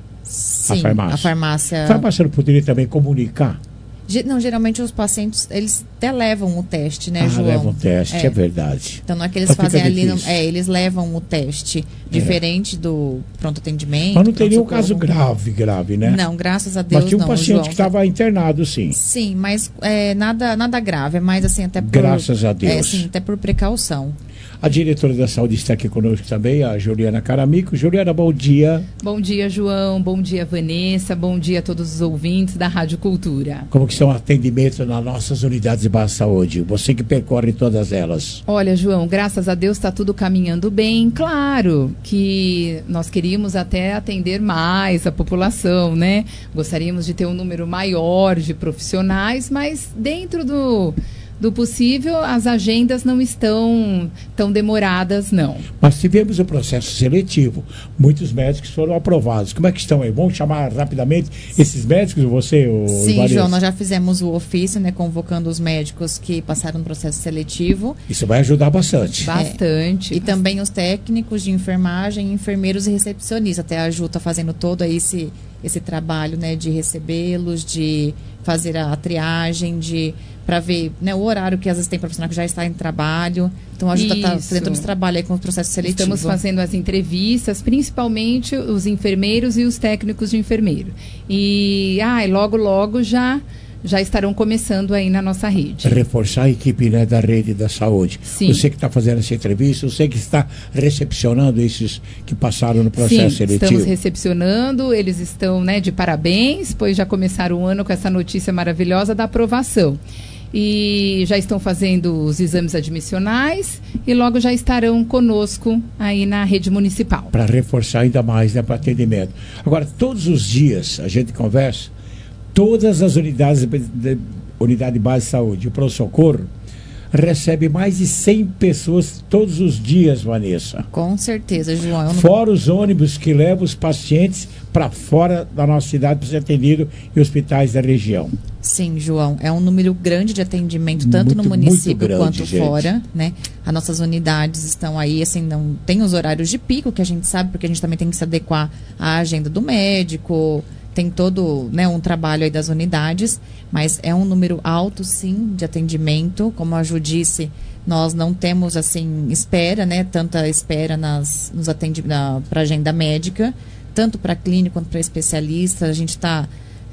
[SPEAKER 17] Sim,
[SPEAKER 4] a farmácia não poderia também comunicar?
[SPEAKER 17] Não, geralmente os pacientes, eles até levam o teste, João?
[SPEAKER 4] Levam o teste, é verdade.
[SPEAKER 17] Então, não é que eles fazem ali, eles levam o teste, diferente do pronto atendimento.
[SPEAKER 4] Mas não tem nenhum caso grave, né?
[SPEAKER 17] Não, graças a Deus não,
[SPEAKER 4] mas tinha um paciente que estava internado, sim.
[SPEAKER 17] Sim, mas nada grave, é mais assim, até por...
[SPEAKER 4] Graças a Deus.
[SPEAKER 17] Sim, até por precaução.
[SPEAKER 4] A diretora da saúde está aqui conosco também, a Juliana Caramico. Juliana, bom dia.
[SPEAKER 18] Bom dia, João. Bom dia, Vanessa. Bom dia a todos os ouvintes da Rádio Cultura.
[SPEAKER 4] Como que são atendimentos nas nossas unidades de base de saúde? Você que percorre todas elas.
[SPEAKER 18] Olha, João, graças a Deus está tudo caminhando bem. Claro que nós queríamos até atender mais a população, né? Gostaríamos de ter um número maior de profissionais, mas dentro do possível, as agendas não estão tão demoradas, não.
[SPEAKER 4] Mas tivemos o processo seletivo. Muitos médicos foram aprovados. Como é que estão aí? Vamos chamar rapidamente esses médicos, você,
[SPEAKER 17] Sim,
[SPEAKER 4] Vanessa?
[SPEAKER 17] João, nós já fizemos o ofício, convocando os médicos que passaram no processo seletivo.
[SPEAKER 4] Isso vai ajudar bastante.
[SPEAKER 17] E também os técnicos de enfermagem, enfermeiros e recepcionistas. Até a Ju está fazendo todo aí esse trabalho, de recebê-los, de fazer a triagem, para ver o horário que às vezes tem profissional que já está em trabalho. Então a gente está fazendo todo esse trabalho aí com o processo seletivo.
[SPEAKER 18] Estamos fazendo as entrevistas, principalmente os enfermeiros e os técnicos de enfermeiro. E logo já estarão começando aí na nossa rede.
[SPEAKER 4] Reforçar a equipe da rede da saúde.
[SPEAKER 18] Sim.
[SPEAKER 4] Você que está fazendo essa entrevista, você que está recepcionando esses que passaram no processo seletivo.
[SPEAKER 18] Estamos recepcionando, eles estão de parabéns, pois já começaram o ano com essa notícia maravilhosa da aprovação. E já estão fazendo os exames admissionais e logo já estarão conosco aí na rede municipal.
[SPEAKER 4] Para reforçar ainda mais, para atendimento. Agora, todos os dias a gente conversa, todas as unidade de base de saúde, o pronto-socorro, recebe mais de 100 pessoas todos os dias, Vanessa.
[SPEAKER 17] Com certeza, João.
[SPEAKER 4] Fora os ônibus que levam os pacientes para fora da nossa cidade para ser atendido em hospitais da região.
[SPEAKER 17] Sim, João. É um número grande de atendimento, tanto no município quanto fora, As nossas unidades estão aí, não tem os horários de pico, que a gente sabe, porque a gente também tem que se adequar à agenda do médico. Tem todo um trabalho aí das unidades, mas é um número alto, sim, de atendimento. Como a Ju disse, nós não temos, espera, tanta espera para agenda médica, tanto para clínico quanto para especialista. A gente está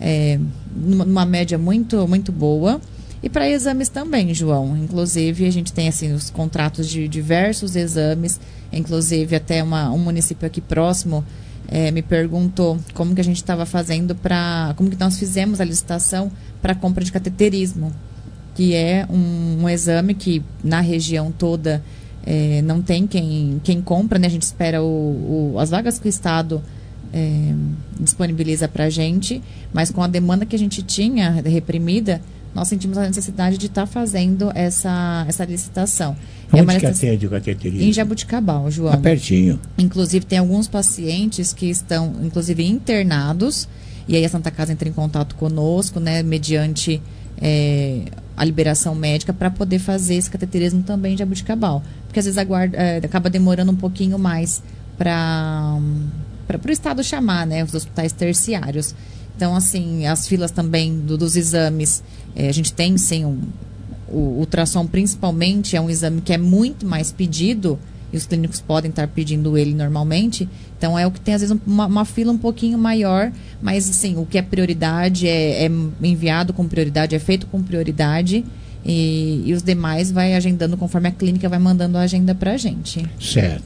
[SPEAKER 17] numa média muito, muito boa. E para exames também, João. Inclusive, a gente tem os contratos de diversos exames, inclusive até um município aqui próximo, me perguntou como que a gente estava fazendo como que nós fizemos a licitação para compra de cateterismo. que é um exame que na região toda não tem quem compra, né? A gente espera as vagas que o Estado disponibiliza para a gente, mas com a demanda que a gente tinha reprimida, nós sentimos a necessidade de estar fazendo essa licitação.
[SPEAKER 4] Onde que atende o cateterismo?
[SPEAKER 17] Em Jabuticabal, João.
[SPEAKER 4] Pertinho.
[SPEAKER 17] Inclusive, tem alguns pacientes que estão, inclusive, internados, e aí a Santa Casa entra em contato conosco, né, mediante a liberação médica, para poder fazer esse cateterismo também em Jabuticabal. Porque às vezes acaba demorando um pouquinho mais para o Estado chamar, né, os hospitais terciários. Então, assim, as filas também dos exames, a gente tem, sim, o ultrassom principalmente, é um exame que é muito mais pedido, e os clínicos podem estar pedindo ele normalmente, então é o que tem, às vezes, uma fila um pouquinho maior, mas, assim, o que é prioridade é enviado com prioridade, é feito com prioridade, e os demais vai agendando conforme a clínica vai mandando a agenda para a gente.
[SPEAKER 4] Certo.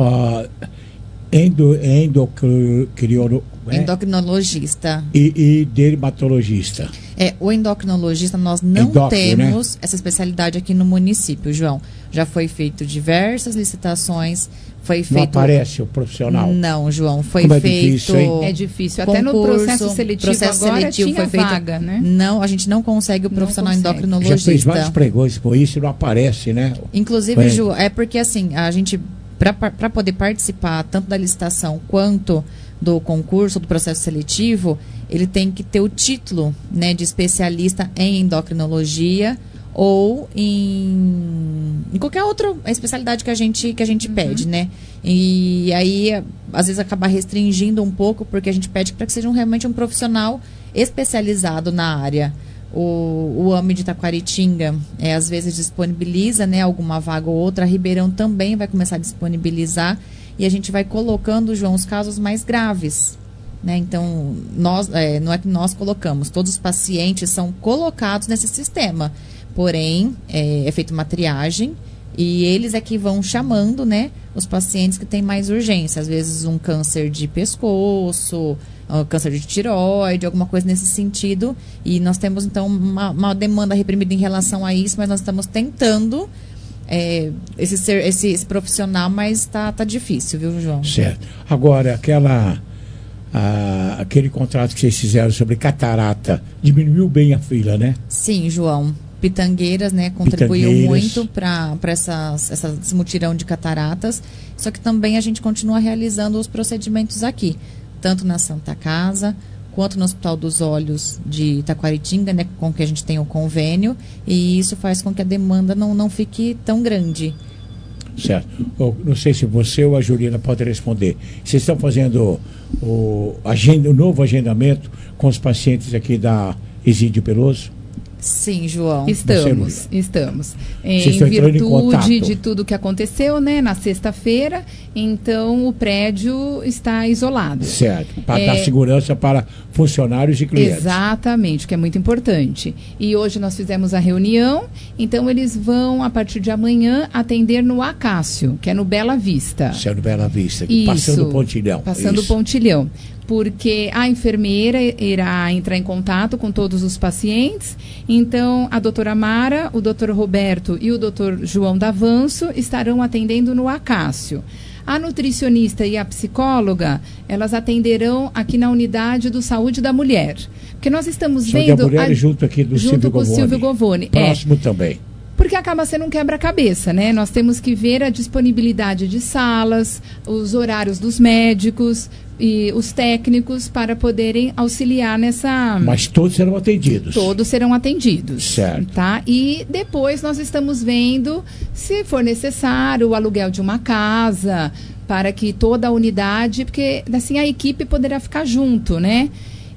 [SPEAKER 17] Endocrinologista.
[SPEAKER 4] E dermatologista.
[SPEAKER 17] O endocrinologista, nós não temos essa especialidade aqui no município, João. Já foi feito diversas licitações, foi feito...
[SPEAKER 4] Não aparece o profissional?
[SPEAKER 17] Não, João, foi
[SPEAKER 4] Como
[SPEAKER 17] feito...
[SPEAKER 4] Difícil, hein?
[SPEAKER 18] É difícil, até no processo seletivo agora tinha
[SPEAKER 17] foi feito,
[SPEAKER 18] vaga, né?
[SPEAKER 17] Não, a gente não consegue o profissional endocrinologista.
[SPEAKER 4] Já fez vários pregões com isso e não aparece, né?
[SPEAKER 17] Inclusive, Ju, é porque assim, a gente, para poder participar tanto da licitação quanto do concurso, do processo seletivo, ele tem que ter o título, né, de especialista em endocrinologia ou em qualquer outra especialidade que a gente pede, né? E aí, às vezes, acaba restringindo um pouco, porque a gente pede para que seja realmente um profissional especializado na área. O AME de Taquaritinga, às vezes, disponibiliza, né, alguma vaga ou outra. A Ribeirão também vai começar a disponibilizar. E a gente vai colocando, João, os casos mais graves, né? Então, não é que nós colocamos, todos os pacientes são colocados nesse sistema. Porém, é feita uma triagem e eles é que vão chamando, né, os pacientes que têm mais urgência. Às vezes um câncer de pescoço, câncer de tireoide, alguma coisa nesse sentido. E nós temos, então, uma demanda reprimida em relação a isso, mas nós estamos tentando... esse profissional, mas tá difícil, viu, João?
[SPEAKER 4] Certo. Agora, aquele contrato que vocês fizeram sobre catarata diminuiu bem a fila, né?
[SPEAKER 17] Sim, João. Pitangueiras, né, contribuiu muito para esse mutirão de cataratas, só que também a gente continua realizando os procedimentos aqui, tanto na Santa Casa quanto no Hospital dos Olhos de Taquaritinga, né, com que a gente tem o convênio, e isso faz com que a demanda não fique tão grande.
[SPEAKER 4] Certo. Eu não sei se você ou a Juliana pode responder. Vocês estão fazendo o novo agendamento com os pacientes aqui da Exídio Peloso?
[SPEAKER 17] Sim, João.
[SPEAKER 18] Estamos. Em virtude de tudo que aconteceu, né, na sexta-feira, então o prédio está isolado.
[SPEAKER 4] Certo, para dar segurança para funcionários e clientes.
[SPEAKER 18] Exatamente, que é muito importante. E hoje nós fizemos a reunião, então eles vão, a partir de amanhã, atender no Acácio, que é no Bela Vista.
[SPEAKER 4] Isso é no Bela Vista, passando o pontilhão.
[SPEAKER 18] Passando o pontilhão. Porque a enfermeira irá entrar em contato com todos os pacientes. Então, a doutora Mara, o doutor Roberto e o doutor João Davanço estarão atendendo no Acácio. A nutricionista e a psicóloga, elas atenderão aqui na unidade do Saúde da Mulher. Porque nós estamos vendo...
[SPEAKER 4] Saúde da Mulher junto aqui do
[SPEAKER 18] Silvio Govone.
[SPEAKER 4] Próximo também.
[SPEAKER 18] Porque acaba sendo um quebra-cabeça, né? Nós temos que ver a disponibilidade de salas, os horários dos médicos e os técnicos para poderem auxiliar nessa...
[SPEAKER 4] Mas todos serão atendidos.
[SPEAKER 18] Todos serão atendidos.
[SPEAKER 4] Certo.
[SPEAKER 18] Tá? E depois nós estamos vendo, se for necessário, o aluguel de uma casa para que toda a unidade... Porque assim a equipe poderá ficar junto, né?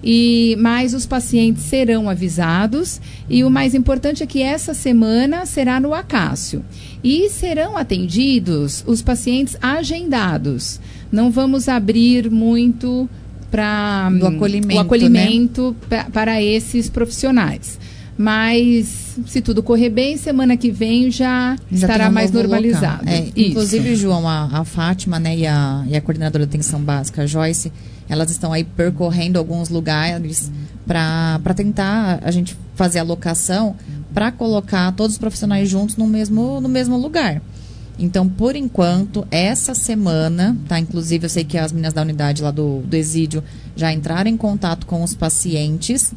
[SPEAKER 18] Mas os pacientes serão avisados e o mais importante é que essa semana será no Acácio e serão atendidos os pacientes agendados. Não vamos abrir muito para o acolhimento, né, para esses profissionais. Mas, se tudo correr bem, semana que vem já estará mais normalizado.
[SPEAKER 17] Inclusive, João, a Fátima, né, e a coordenadora de atenção básica, a Joyce, elas estão aí percorrendo alguns lugares para tentar a gente fazer a locação, para colocar todos os profissionais juntos no mesmo lugar. Então, por enquanto, essa semana, tá? Inclusive, eu sei que as meninas da unidade lá do Exídio já entraram em contato com os pacientes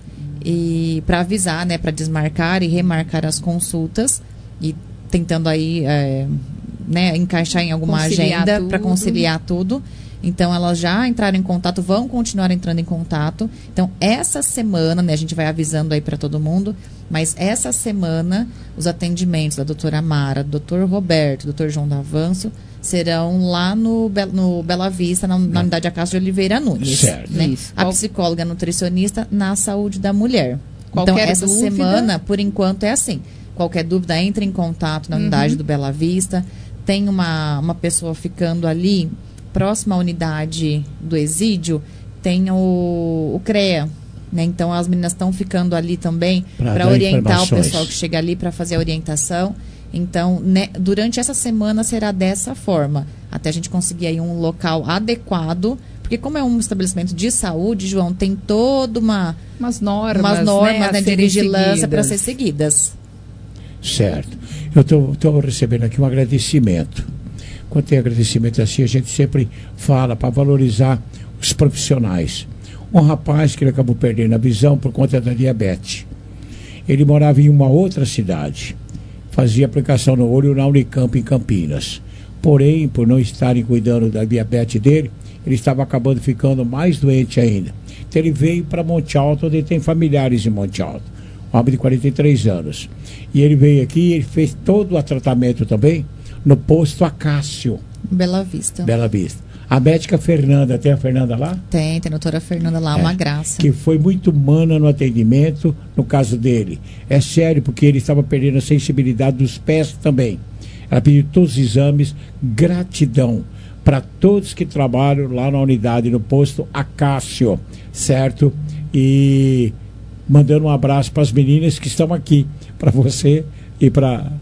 [SPEAKER 17] e para avisar, né, para desmarcar e remarcar as consultas e tentando aí, né, encaixar em alguma agenda para conciliar tudo. Então, elas já entraram em contato, vão continuar entrando em contato. Então, essa semana, né, a gente vai avisando aí para todo mundo, mas essa semana, os atendimentos da doutora Mara, do doutor Roberto, do doutor João Davanço, serão lá no Bela Vista, na unidade Acácio de Oliveira Nunes.
[SPEAKER 4] Certo.
[SPEAKER 17] Né? A psicóloga nutricionista na saúde da mulher. Então, essa semana, por enquanto, é assim. Qualquer dúvida, entre em contato na unidade do Bela Vista. Tem uma pessoa ficando ali... Próxima à unidade do Exídio, tem o CREA, né? Então, as meninas estão ficando ali também para orientar o pessoal que chega ali para fazer a orientação. Então, né, durante essa semana será dessa forma, até a gente conseguir aí um local adequado, porque como é um estabelecimento de saúde, João, tem toda umas normas né, de vigilância para ser seguidas.
[SPEAKER 4] Certo. Eu estou recebendo aqui um agradecimento. Quando tem agradecimento assim, a gente sempre fala para valorizar os profissionais. Um rapaz que ele acabou perdendo a visão por conta da diabetes. Ele morava em uma outra cidade. Fazia aplicação no olho na Unicamp em Campinas. Porém, por não estarem cuidando da diabetes dele, ele estava acabando ficando mais doente ainda. Então ele veio para Monte Alto, onde ele tem familiares em Monte Alto. Um homem de 43 anos. E ele veio aqui, ele fez todo o tratamento também no posto Acácio.
[SPEAKER 17] Bela Vista.
[SPEAKER 4] Bela Vista. A médica Fernanda, tem a Fernanda lá?
[SPEAKER 17] Tem a doutora Fernanda lá, uma graça.
[SPEAKER 4] Que foi muito humana no atendimento, no caso dele. É sério, porque ele estava perdendo a sensibilidade dos pés também. Ela pediu todos os exames, gratidão para todos que trabalham lá na unidade, no posto Acácio, certo? E mandando um abraço para as meninas que estão aqui, para você e para...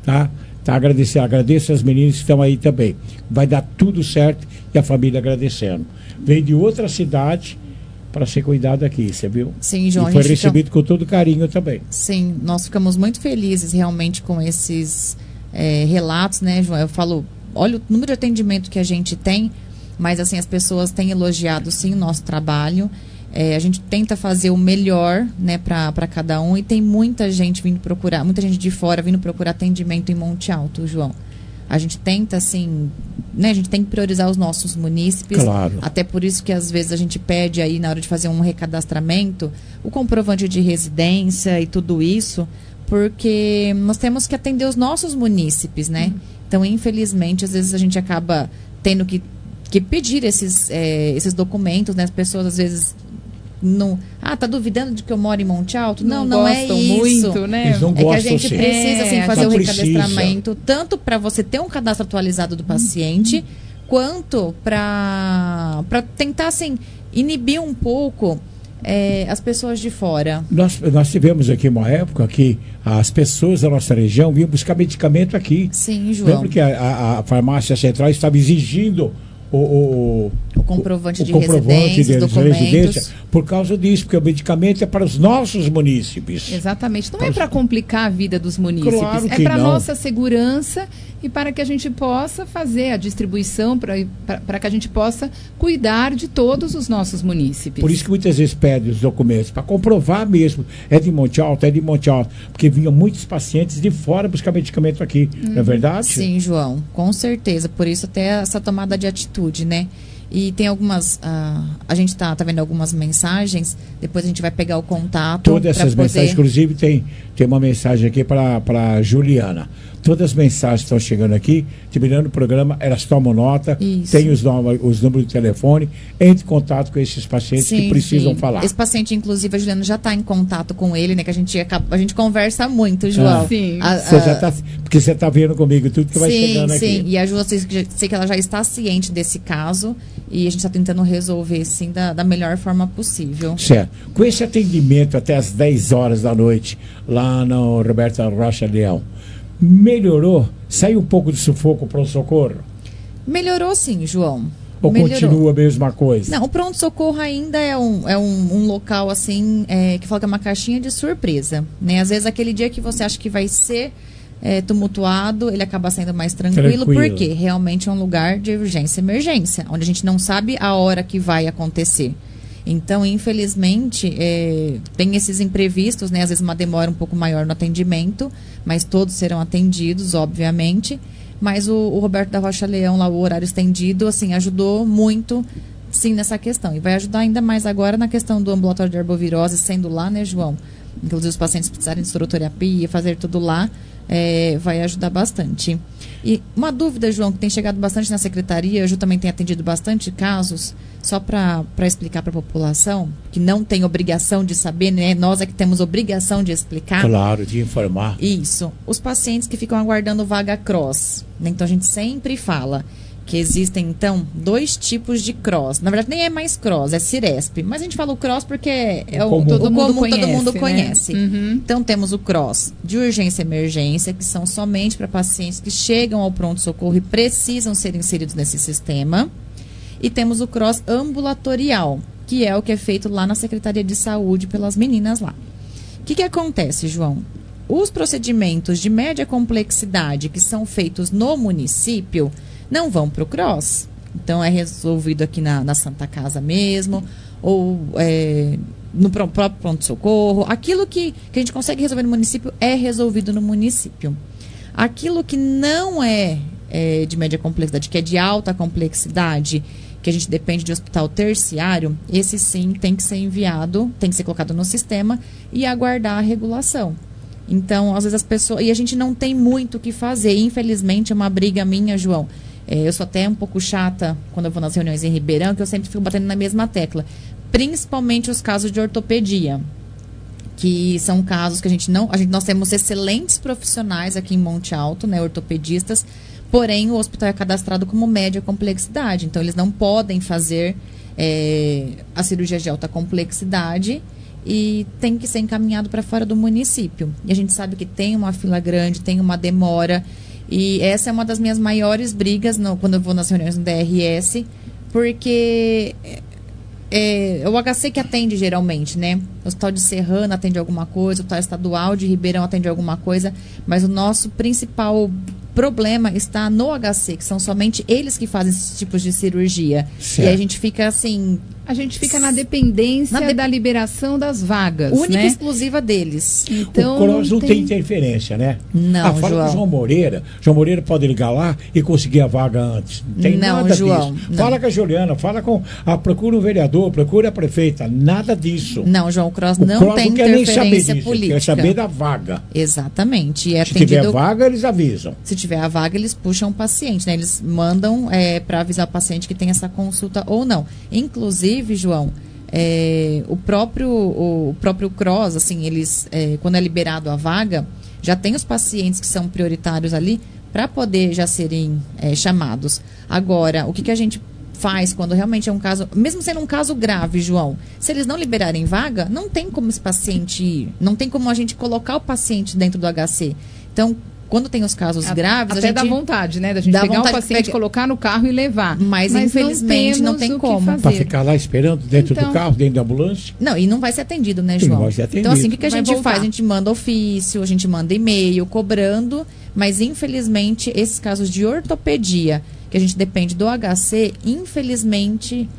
[SPEAKER 4] agradeço as meninas que estão aí também. Vai dar tudo certo e a família agradecendo. Veio de outra cidade para ser cuidado aqui, você viu?
[SPEAKER 17] Sim, João.
[SPEAKER 4] E foi recebido com todo carinho também.
[SPEAKER 17] Sim, nós ficamos muito felizes realmente com esses relatos, né, João? Eu falo, olha o número de atendimento que a gente tem, mas assim, as pessoas têm elogiado sim o nosso trabalho. A gente tenta fazer o melhor, né, para cada um, e tem muita gente vindo procurar, muita gente de fora vindo procurar atendimento em Monte Alto, João. A gente tenta, assim, né, a gente tem que priorizar os nossos munícipes.
[SPEAKER 4] Claro.
[SPEAKER 17] Até por isso que às vezes a gente pede aí, na hora de fazer um recadastramento, o comprovante de residência e tudo isso, porque nós temos que atender os nossos munícipes, né? Então, infelizmente, às vezes a gente acaba tendo que pedir esses documentos, né? As pessoas às vezes não... tá duvidando de que eu moro em Monte Alto? Não é isso.
[SPEAKER 18] Muito, né?
[SPEAKER 4] Eles não gostam,
[SPEAKER 17] que a gente precisa assim, fazer o recadastramento, tanto para você ter um cadastro atualizado do paciente, quanto para tentar assim, inibir um pouco as pessoas de fora.
[SPEAKER 4] Nós tivemos aqui uma época que as pessoas da nossa região vinham buscar medicamento aqui.
[SPEAKER 17] Sim, João.
[SPEAKER 4] Lembra que a farmácia central estava exigindo o
[SPEAKER 17] comprovante de residência, documentos.
[SPEAKER 4] Por causa disso, porque o medicamento é para os nossos munícipes.
[SPEAKER 18] Exatamente. Não é para complicar a vida dos munícipes.
[SPEAKER 4] Claro que
[SPEAKER 18] é para a
[SPEAKER 4] não.
[SPEAKER 18] nossa segurança e para que a gente possa fazer a distribuição, para que a gente possa cuidar de todos os nossos munícipes.
[SPEAKER 4] Por isso que muitas vezes pedem os documentos, para comprovar mesmo. É de Monte Alto. Porque vinham muitos pacientes de fora buscar medicamento aqui. Não é verdade?
[SPEAKER 17] Sim, João. Com certeza. Por isso até essa tomada de atitude, né? E tem algumas... a gente tá vendo algumas mensagens, depois a gente vai pegar o contato.
[SPEAKER 4] Todas essas mensagens, inclusive tem uma mensagem aqui para Juliana. Todas as mensagens estão chegando aqui, terminando o programa, elas tomam nota, tem os números de telefone, entre em contato com esses pacientes que precisam falar.
[SPEAKER 17] Esse paciente, inclusive, a Juliana já está em contato com ele, né? Que a gente conversa muito, João.
[SPEAKER 18] Sim.
[SPEAKER 4] Porque você está vendo comigo tudo que vai chegando aqui.
[SPEAKER 17] Sim, e a Ju, sei que ela já está ciente desse caso e a gente está tentando resolver, sim, da melhor forma possível.
[SPEAKER 4] Certo. Com esse atendimento até as 10 horas da noite, lá no Roberto Rocha Leão, melhorou? Saiu um pouco do sufoco para o socorro?
[SPEAKER 17] Melhorou sim, João.
[SPEAKER 4] Ou continua a mesma coisa?
[SPEAKER 17] Não, o pronto-socorro ainda é um local, assim, que fala que é uma caixinha de surpresa, né? Às vezes, aquele dia que você acha que vai ser tumultuado, ele acaba sendo mais tranquilo, porque realmente é um lugar de urgência e emergência, onde a gente não sabe a hora que vai acontecer. Então, infelizmente, tem esses imprevistos, né? Às vezes uma demora um pouco maior no atendimento, mas todos serão atendidos, obviamente. Mas o Roberto da Rocha Leão, lá, o horário estendido, assim, ajudou muito, sim, nessa questão. E vai ajudar ainda mais agora na questão do ambulatório de arbovirose, sendo lá, né, João? Inclusive, os pacientes precisarem de soroterapia, fazer tudo lá, vai ajudar bastante. E uma dúvida, João, que tem chegado bastante na secretaria, a Ju também tem atendido bastante casos, só para explicar para a população, que não tem obrigação de saber, né? Nós é que temos obrigação de explicar.
[SPEAKER 4] Claro, de informar.
[SPEAKER 17] Isso. Os pacientes que ficam aguardando vaga cross, né? Então, a gente sempre fala que existem, então, 2 tipos de cross. Na verdade, nem é mais cross, é Ciresp. Mas a gente fala o cross porque é o comum, todo mundo conhece.
[SPEAKER 18] Né? Uhum.
[SPEAKER 17] Então, temos o cross de urgência e emergência, que são somente para pacientes que chegam ao pronto-socorro e precisam ser inseridos nesse sistema. E temos o cross ambulatorial, que é o que é feito lá na Secretaria de Saúde pelas meninas lá. O que acontece, João? Os procedimentos de média complexidade que são feitos no município não vão para o cross. Então, é resolvido aqui na Santa Casa mesmo, ou no próprio pronto-socorro. Aquilo que a gente consegue resolver no município é resolvido no município. Aquilo que não é de média complexidade, que é de alta complexidade, que a gente depende de hospital terciário, esse sim tem que ser enviado, tem que ser colocado no sistema e aguardar a regulação. Então, às vezes as pessoas... E a gente não tem muito o que fazer. Infelizmente, é uma briga minha, João. Eu sou até um pouco chata quando eu vou nas reuniões em Ribeirão, que eu sempre fico batendo na mesma tecla. Principalmente os casos de ortopedia, que são casos que nós temos excelentes profissionais aqui em Monte Alto, né, ortopedistas, porém o hospital é cadastrado como média complexidade, então eles não podem fazer a cirurgia de alta complexidade e tem que ser encaminhado para fora do município. E a gente sabe que tem uma fila grande, tem uma demora, e essa é uma das minhas maiores brigas quando eu vou nas reuniões no DRS, porque é o HC que atende geralmente, né? O Hospital de Serrana atende alguma coisa, o Hospital Estadual de Ribeirão atende alguma coisa, mas o nosso principal problema está no HC, que são somente eles que fazem esses tipos de cirurgia. Certo. E a gente fica assim...
[SPEAKER 18] A gente fica na dependência da liberação das vagas,
[SPEAKER 17] única
[SPEAKER 18] né?
[SPEAKER 17] e exclusiva deles.
[SPEAKER 4] Então, o cross não tem interferência, né?
[SPEAKER 17] Não,
[SPEAKER 4] fala
[SPEAKER 17] João.
[SPEAKER 4] com o João Moreira. João Moreira pode ligar lá e conseguir a vaga antes. Não tem nada
[SPEAKER 17] João,
[SPEAKER 4] disso.
[SPEAKER 17] Não.
[SPEAKER 4] Fala com a Juliana, fala com... procura o vereador, procura a prefeita. Nada disso.
[SPEAKER 17] Não, João, o cross não tem interferência política.
[SPEAKER 4] Quer saber da vaga.
[SPEAKER 17] Exatamente.
[SPEAKER 4] Se tiver vaga, eles avisam.
[SPEAKER 17] Se tiver a vaga, eles puxam o paciente, né? Eles mandam para avisar o paciente que tem essa consulta ou não. Inclusive, João... o próprio cross, assim, eles quando é liberado a vaga, já tem os pacientes que são prioritários ali para poder já serem chamados. Agora, o que a gente faz quando realmente é um caso, mesmo sendo um caso grave, João, se eles não liberarem vaga, não tem como esse paciente ir, não tem como a gente colocar o paciente dentro do HC. Então, quando tem os casos graves...
[SPEAKER 18] Até dá vontade, né? Da gente pegar o paciente, colocar no carro e levar.
[SPEAKER 17] Mas infelizmente não tem como.
[SPEAKER 4] Para ficar lá esperando dentro do carro, dentro da ambulância?
[SPEAKER 17] Não, e não vai ser atendido, né, João?
[SPEAKER 4] Não vai ser atendido.
[SPEAKER 17] Então, assim, o que a gente faz? A gente manda ofício, a gente manda e-mail cobrando, mas infelizmente esses casos de ortopedia, que a gente depende do HC, infelizmente,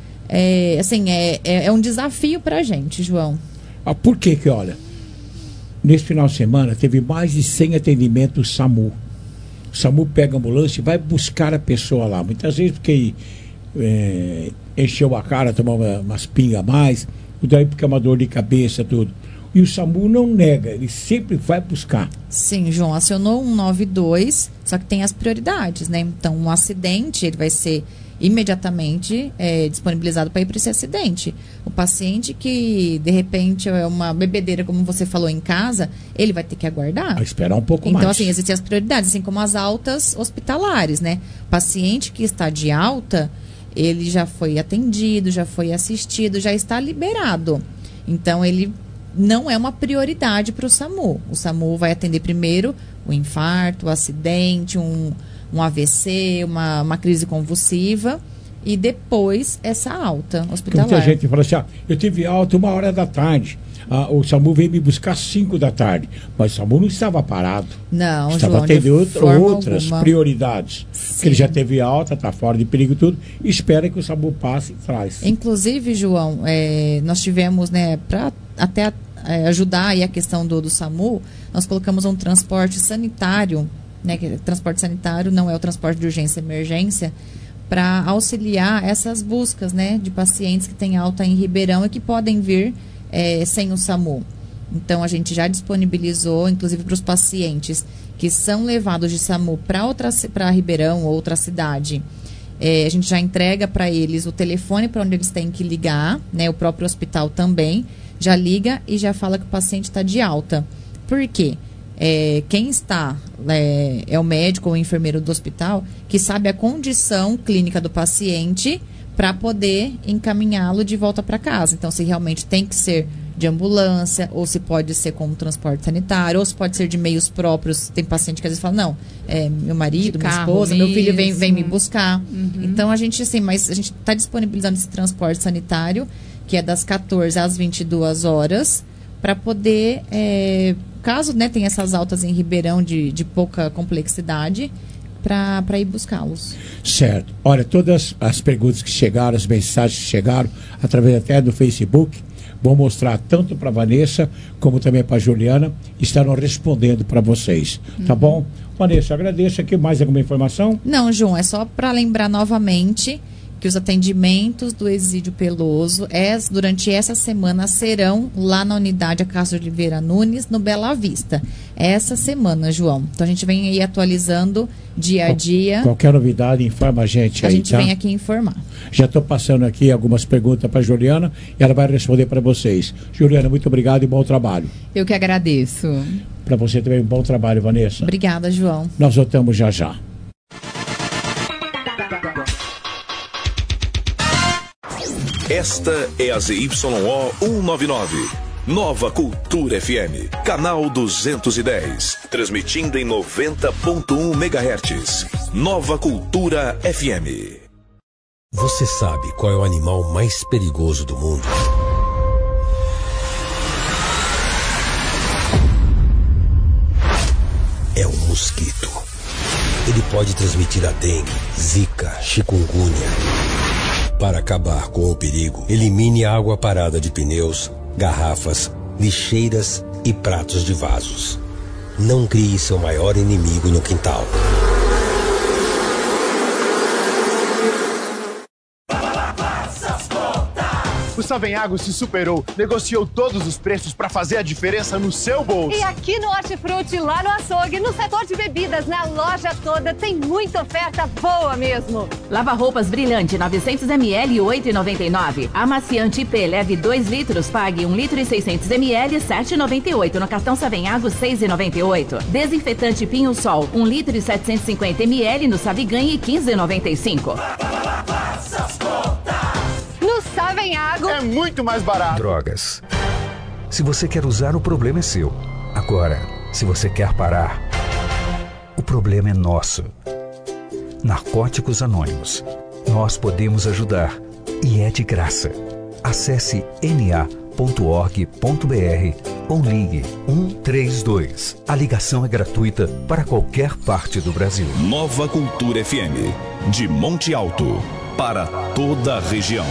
[SPEAKER 17] é um desafio pra gente, João.
[SPEAKER 4] Por que olha... Nesse final de semana, teve mais de 100 atendimentos SAMU. O SAMU pega a ambulância e vai buscar a pessoa lá. Muitas vezes porque encheu a cara, tomou umas pingas a mais, e daí porque é uma dor de cabeça, tudo. E o SAMU não nega, ele sempre vai buscar.
[SPEAKER 17] Sim, João, acionou 192, só que tem as prioridades, né? Então, um acidente, ele vai ser imediatamente disponibilizado para ir para esse acidente. O paciente que, de repente, é uma bebedeira, como você falou, em casa, ele vai ter que aguardar.
[SPEAKER 4] Vai esperar um pouco
[SPEAKER 17] mais.
[SPEAKER 4] mais.
[SPEAKER 17] Então, assim, existem as prioridades, assim como as altas hospitalares, né? O paciente que está de alta, ele já foi atendido, já foi assistido, já está liberado. Então, ele não é uma prioridade para o SAMU. O SAMU vai atender primeiro o infarto, o acidente, um AVC, uma crise convulsiva, e depois essa alta
[SPEAKER 4] Porque
[SPEAKER 17] hospitalar.
[SPEAKER 4] muita gente fala assim, eu tive alta 1h da tarde. O SAMU veio me buscar 5 da tarde. Mas o SAMU não estava parado.
[SPEAKER 17] Não,
[SPEAKER 4] estava
[SPEAKER 17] João,
[SPEAKER 4] tendo outras
[SPEAKER 17] alguma.
[SPEAKER 4] prioridades. Porque ele já teve alta, está fora de perigo e tudo. E espera que o SAMU passe e traz.
[SPEAKER 17] Inclusive, João, nós tivemos, né, para até ajudar aí a questão do SAMU, nós colocamos um transporte sanitário, né, que transporte sanitário não é o transporte de urgência e emergência, para auxiliar essas buscas, né, de pacientes que têm alta em Ribeirão e que podem vir sem o SAMU. Então, a gente já disponibilizou, inclusive para os pacientes que são levados de SAMU para Ribeirão ou outra cidade, a gente já entrega para eles o telefone para onde eles têm que ligar, né, o próprio hospital também, já liga e já fala que o paciente está de alta. Por quê? Quem está é o médico ou o enfermeiro do hospital que sabe a condição clínica do paciente para poder encaminhá-lo de volta para casa. Então, se realmente tem que ser de ambulância, ou se pode ser com transporte sanitário, ou se pode ser de meios próprios. Tem paciente que às vezes fala, não, meu marido, minha esposa, meu filho vem me buscar.
[SPEAKER 18] Uhum.
[SPEAKER 17] Então, a gente, assim, mas a gente está disponibilizando esse transporte sanitário, que é das 14 às 22 horas, para poder, caso, né, tenha essas altas em Ribeirão de pouca complexidade, para ir buscá-los.
[SPEAKER 4] Certo. Olha, todas as perguntas que chegaram, as mensagens que chegaram, através até do Facebook, vou mostrar tanto para a Vanessa, como também para a Juliana, estarão respondendo para vocês. Tá bom? Vanessa, agradeço aqui. Mais alguma informação?
[SPEAKER 17] Não, João, é só para lembrar novamente que os atendimentos do Exídio Peloso durante essa semana serão lá na unidade Acácio de Oliveira Nunes, no Bela Vista. Essa semana, João. Então a gente vem aí atualizando dia a dia.
[SPEAKER 4] Qualquer novidade, informa a gente aí,
[SPEAKER 17] A gente vem aqui informar.
[SPEAKER 4] Já estou passando aqui algumas perguntas para a Juliana e ela vai responder para vocês. Juliana, muito obrigado e bom trabalho.
[SPEAKER 18] Eu que agradeço.
[SPEAKER 4] Para você também, um bom trabalho, Vanessa.
[SPEAKER 17] Obrigada, João.
[SPEAKER 4] Nós voltamos já já.
[SPEAKER 1] Esta é a ZYO 199. Nova Cultura FM. Canal 210. Transmitindo em 90.1 MHz. Nova Cultura FM.
[SPEAKER 19] Você sabe qual é o animal mais perigoso do mundo? É o mosquito. Ele pode transmitir a dengue, zika, chikungunya. Para acabar com o perigo, elimine a água parada de pneus, garrafas, lixeiras e pratos de vasos. Não crie seu maior inimigo no quintal.
[SPEAKER 9] O Savenhago se superou, negociou todos os preços para fazer a diferença no seu bolso.
[SPEAKER 10] E aqui no Hortifruti, lá no açougue, no setor de bebidas, na loja toda, tem muita oferta boa mesmo.
[SPEAKER 11] Lava-roupas brilhante 900ml, 8,99. Amaciante IP leve 2 litros, pague 1 litro e 600ml, 7,98. No cartão Savenhago, 6,98. Desinfetante Pinho Sol, 1 litro e 750ml, no Saviganhe, 15,95.
[SPEAKER 10] No Savenhago
[SPEAKER 9] é muito mais barato.
[SPEAKER 20] Drogas. Se você quer usar, o problema é seu. Agora, se você quer parar, o problema é nosso. Narcóticos Anônimos. Nós podemos ajudar. E é de graça. Acesse na.org.br ou ligue 132. A ligação é gratuita para qualquer parte do Brasil.
[SPEAKER 1] Nova Cultura FM. De Monte Alto. Para toda a região.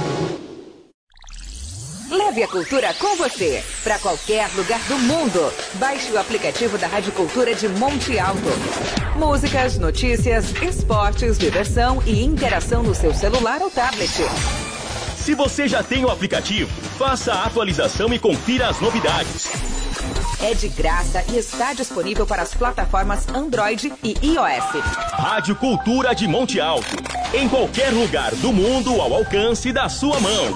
[SPEAKER 11] Leve a cultura com você, para qualquer lugar do mundo. Baixe o aplicativo da Rádio Cultura de Monte Alto. Músicas, notícias, esportes, diversão e interação no seu celular ou tablet.
[SPEAKER 21] Se você já tem o aplicativo, faça a atualização e confira as novidades.
[SPEAKER 11] É de graça e está disponível para as plataformas Android e iOS.
[SPEAKER 21] Rádio Cultura de Monte Alto. Em qualquer lugar do mundo ao alcance da sua mão.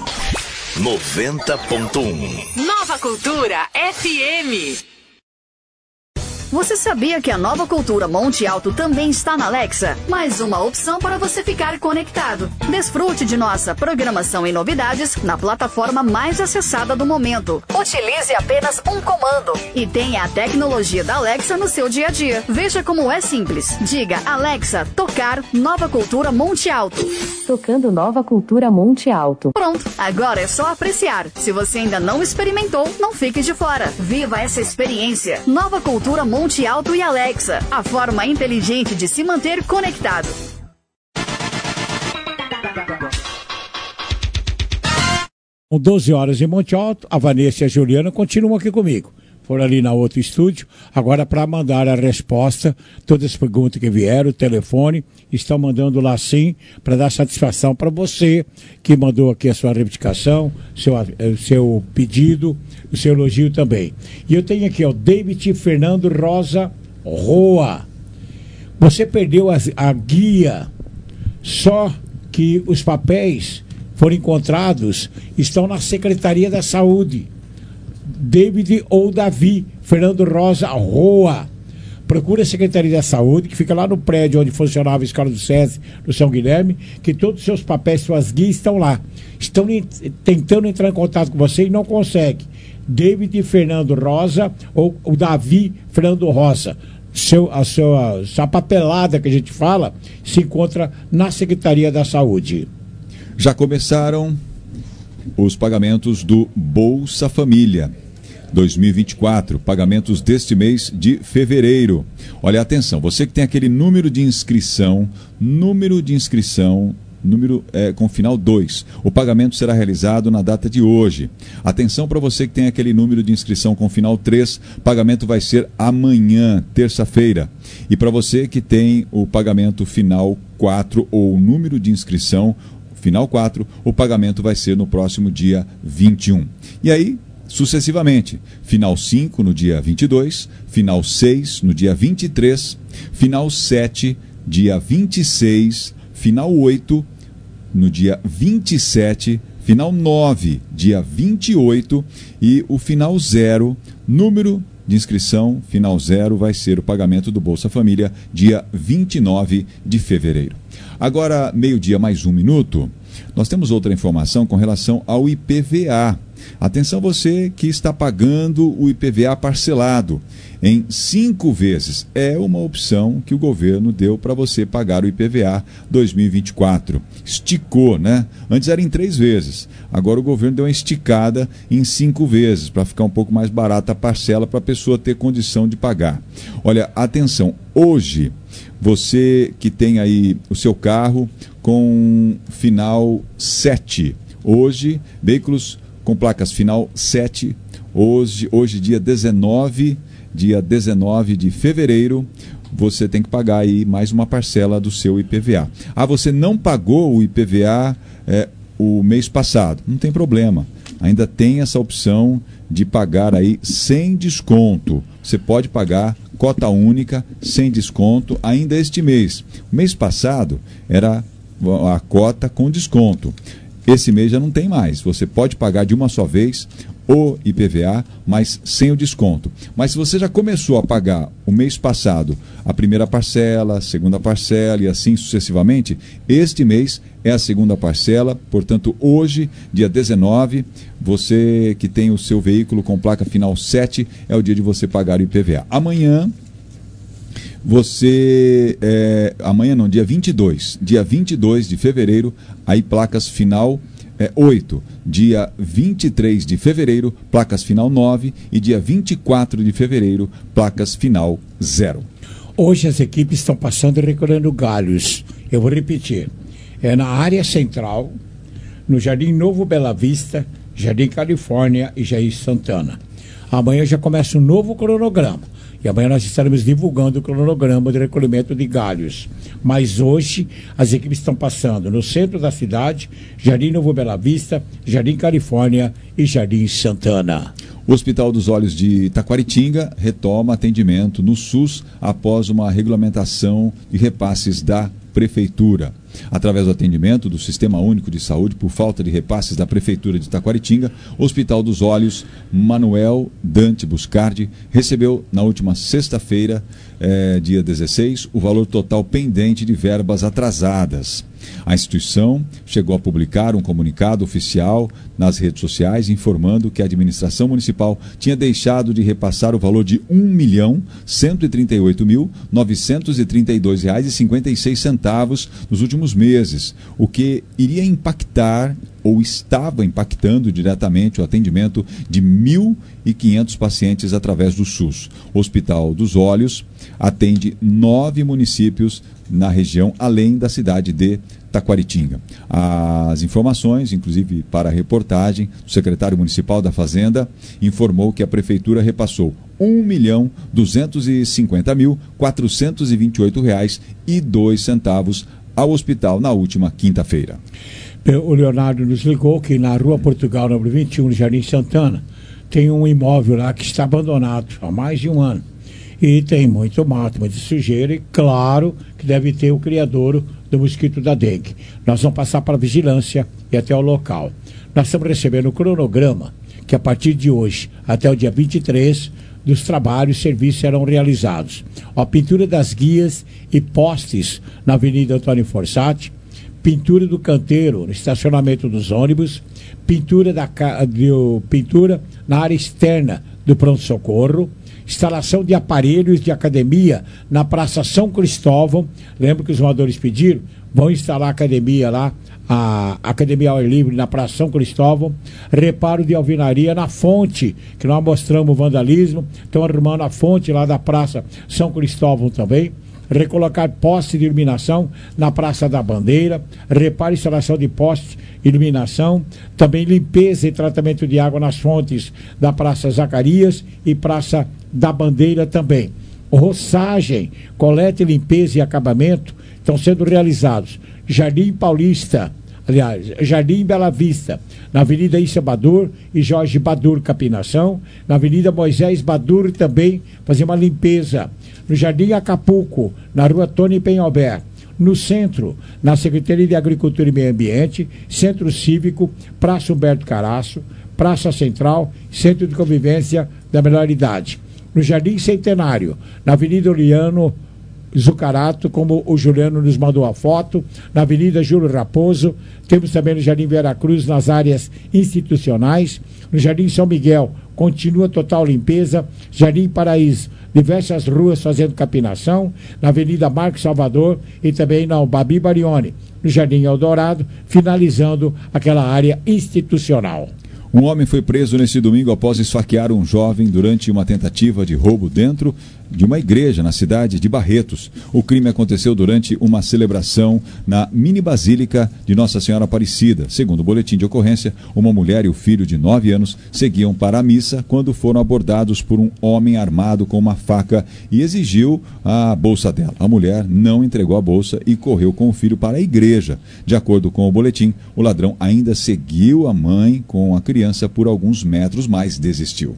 [SPEAKER 1] 90.1.
[SPEAKER 11] Nova Cultura FM.
[SPEAKER 3] Você sabia que a Nova Cultura Monte Alto também está na Alexa? Mais uma opção para você ficar conectado. Desfrute de nossa programação e novidades na plataforma mais acessada do momento. Utilize apenas um comando e tenha a tecnologia da Alexa no seu dia a dia. Veja como é simples. Diga, Alexa, tocar Nova Cultura Monte Alto.
[SPEAKER 22] Tocando Nova Cultura Monte Alto.
[SPEAKER 3] Pronto, agora é só apreciar. Se você ainda não experimentou, não fique de fora. Viva essa experiência. Nova Cultura Monte Alto e Alexa, a forma inteligente de se manter conectado.
[SPEAKER 4] Com 12 horas em Monte Alto, a Vanessa e a Juliana continuam aqui comigo. Foram ali na outro estúdio, agora para mandar a resposta, todas as perguntas que vieram, o telefone, estão mandando lá sim, para dar satisfação para você que mandou aqui a sua reivindicação, seu pedido, o seu elogio também. E eu tenho aqui, o David Fernando Rosa Roa. Você perdeu a guia, só que os papéis foram encontrados, estão na Secretaria da Saúde. David ou Davi Fernando Rosa Roa. Procure a Secretaria da Saúde, que fica lá no prédio onde funcionava a Escola do SESI, no São Guilherme, que todos os seus papéis, suas guias estão lá. Estão tentando entrar em contato com você e não consegue. David Fernando Rosa ou o Davi Fernando Rosa. A sua papelada que a gente fala se encontra na Secretaria da Saúde.
[SPEAKER 5] Já começaram os pagamentos do Bolsa Família 2024, pagamentos deste mês de fevereiro. Olha, atenção, você que tem aquele número de inscrição com final 2. O pagamento será realizado na data de hoje. Atenção para você que tem aquele número de inscrição com final 3, pagamento vai ser amanhã, terça-feira. E para você que tem o pagamento final 4 ou o número de inscrição final 4, o pagamento vai ser no próximo dia 21. E aí, sucessivamente, final 5 no dia 22, final 6 no dia 23, final 7, dia 26, final 8 no dia 27, final 9, dia 28 e o final 0, número de inscrição, final 0, vai ser o pagamento do Bolsa Família, dia 29 de fevereiro. Agora, meio-dia mais 1 minuto, nós temos outra informação com relação ao IPVA. Atenção você que está pagando o IPVA parcelado em 5 vezes. É uma opção que o governo deu para você pagar o IPVA 2024. Esticou, né? Antes era em 3 vezes. Agora o governo deu uma esticada em 5 vezes, para ficar um pouco mais barata a parcela para a pessoa ter condição de pagar. Olha, atenção, hoje você que tem aí o seu carro com final 7, hoje, veículos com placas final 7, hoje dia 19 de fevereiro, você tem que pagar aí mais uma parcela do seu IPVA. Ah, você não pagou o IPVA o mês passado, não tem problema, ainda tem essa opção de pagar aí sem desconto. Você pode pagar cota única, sem desconto, ainda este mês. O mês passado era a cota com desconto. Esse mês já não tem mais. Você pode pagar de uma só vez o IPVA, mas sem o desconto. Mas se você já começou a pagar o mês passado a primeira parcela, a segunda parcela e assim sucessivamente, este mês é a segunda parcela. Portanto, hoje, dia 19, você que tem o seu veículo com placa final 7, é o dia de você pagar o IPVA. Amanhã, dia 22 de fevereiro, aí placas final 8, dia 23 de fevereiro, placas final 9 e dia 24 de fevereiro, placas final 0.
[SPEAKER 4] Hoje as equipes estão passando e recolhendo galhos. Eu vou repetir. É na área central, no Jardim Novo Bela Vista, Jardim Califórnia e Jair Santana. Amanhã já começa um novo cronograma. E amanhã nós estaremos divulgando o cronograma de recolhimento de galhos. Mas hoje as equipes estão passando no centro da cidade, Jardim Novo Bela Vista, Jardim Califórnia e Jardim Santana.
[SPEAKER 5] O Hospital dos Olhos de Taquaritinga retoma atendimento no SUS após uma regulamentação de repasses da Prefeitura. Através do atendimento do Sistema Único de Saúde por falta de repasses da Prefeitura de Taquaritinga, o Hospital dos Olhos Manuel Dante Buscardi recebeu na última sexta-feira, dia 16, o valor total pendente de verbas atrasadas. A instituição chegou a publicar um comunicado oficial nas redes sociais informando que a administração municipal tinha deixado de repassar o valor de R$ 1.138.932,56 nos últimos meses, o que iria impactar ou estava impactando diretamente o atendimento de 1.500 pacientes através do SUS. O Hospital dos Olhos atende 9 municípios na região, além da cidade de Taquaritinga. As informações, inclusive para a reportagem, o secretário municipal da Fazenda informou que a Prefeitura repassou R$ 1.250.428,02 ao hospital na última quinta-feira.
[SPEAKER 4] O Leonardo nos ligou que na Rua Portugal, número 21, no Jardim Santana, tem um imóvel lá que está abandonado há mais de um ano. E tem muito mato, muita sujeira, e claro que deve ter o criadouro do mosquito da dengue. Nós vamos passar para a vigilância e até o local. Nós estamos recebendo o cronograma que a partir de hoje até o dia 23 dos trabalhos e serviços serão realizados. A pintura das guias e postes na Avenida Antônio Fossati, pintura do canteiro no estacionamento dos ônibus, pintura na área externa do pronto-socorro, instalação de aparelhos de academia na Praça São Cristóvão. Lembra que os moradores pediram? Vão instalar a academia lá, a academia ao ar livre na Praça São Cristóvão. Reparo de alvenaria na fonte, que nós mostramos o vandalismo. Estão arrumando a fonte lá da Praça São Cristóvão também. Recolocar postes de iluminação na Praça da Bandeira, reparo e instalação de postes de iluminação, também limpeza e tratamento de água nas fontes da Praça Zacarias e Praça da Bandeira também. Roçagem, coleta, limpeza e acabamento estão sendo realizados. Jardim Paulista, aliás, Jardim Bela Vista, na Avenida Issa Badur e Jorge Badur Capinação, na Avenida Moisés Badur também fazer uma limpeza. No Jardim Acapulco, na Rua Tony Penhalber, no centro, na Secretaria de Agricultura e Meio Ambiente, Centro Cívico, Praça Humberto Caraço, Praça Central, Centro de Convivência da Melhor Idade. No Jardim Centenário, na Avenida Oliano Zucarato, como o Juliano nos mandou a foto, na Avenida Júlio Raposo, temos também no Jardim Veracruz, nas áreas institucionais, no Jardim São Miguel, continua total limpeza, Jardim Paraíso, diversas ruas fazendo capinação, na Avenida Marcos Salvador e também na Babi Barione, no Jardim Eldorado, finalizando aquela área institucional.
[SPEAKER 5] Um homem foi preso neste domingo após esfaquear um jovem durante uma tentativa de roubo dentro de uma igreja na cidade de Barretos. O crime aconteceu durante uma celebração na mini basílica de Nossa Senhora Aparecida. Segundo o boletim de ocorrência, uma mulher e o filho de 9 anos seguiam para a missa quando foram abordados por um homem armado com uma faca e exigiu a bolsa dela. A mulher não entregou a bolsa e correu com o filho para a igreja. De acordo com o boletim, o ladrão ainda seguiu a mãe com a criança por alguns metros, mas desistiu.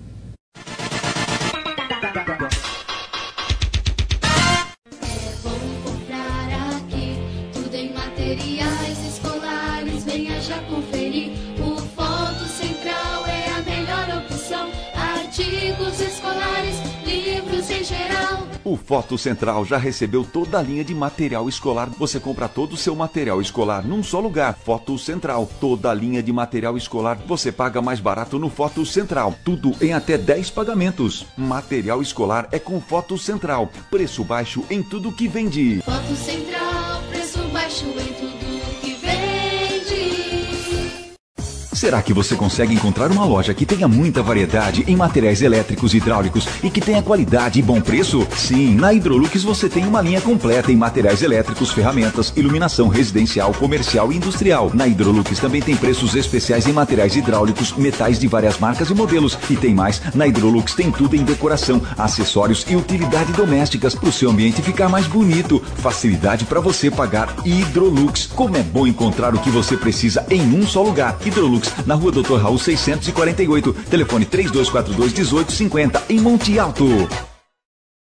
[SPEAKER 16] O Foto Central já recebeu toda a linha de material escolar. Você compra todo o seu material escolar num só lugar. Foto Central. Toda a linha de material escolar você paga mais barato no Foto Central. Tudo em até 10 pagamentos. Material escolar é com Foto Central. Preço baixo em tudo que vende.
[SPEAKER 15] Foto Central, preço baixo em tudo que vende.
[SPEAKER 16] Será que você consegue encontrar uma loja que tenha muita variedade em materiais elétricos e hidráulicos e que tenha qualidade e bom preço? Sim, na Hidrolux você tem uma linha completa em materiais elétricos, ferramentas, iluminação residencial, comercial e industrial. Na Hidrolux também tem preços especiais em materiais hidráulicos, metais de várias marcas e modelos. E tem mais, na Hidrolux tem tudo em decoração, acessórios e utilidade domésticas para o seu ambiente ficar mais bonito. Facilidade para você pagar. Hidrolux. Como é bom encontrar o que você precisa em um só lugar. Hidrolux, na Rua Dr. Raul 648, telefone 3242-1850, em Monte Alto.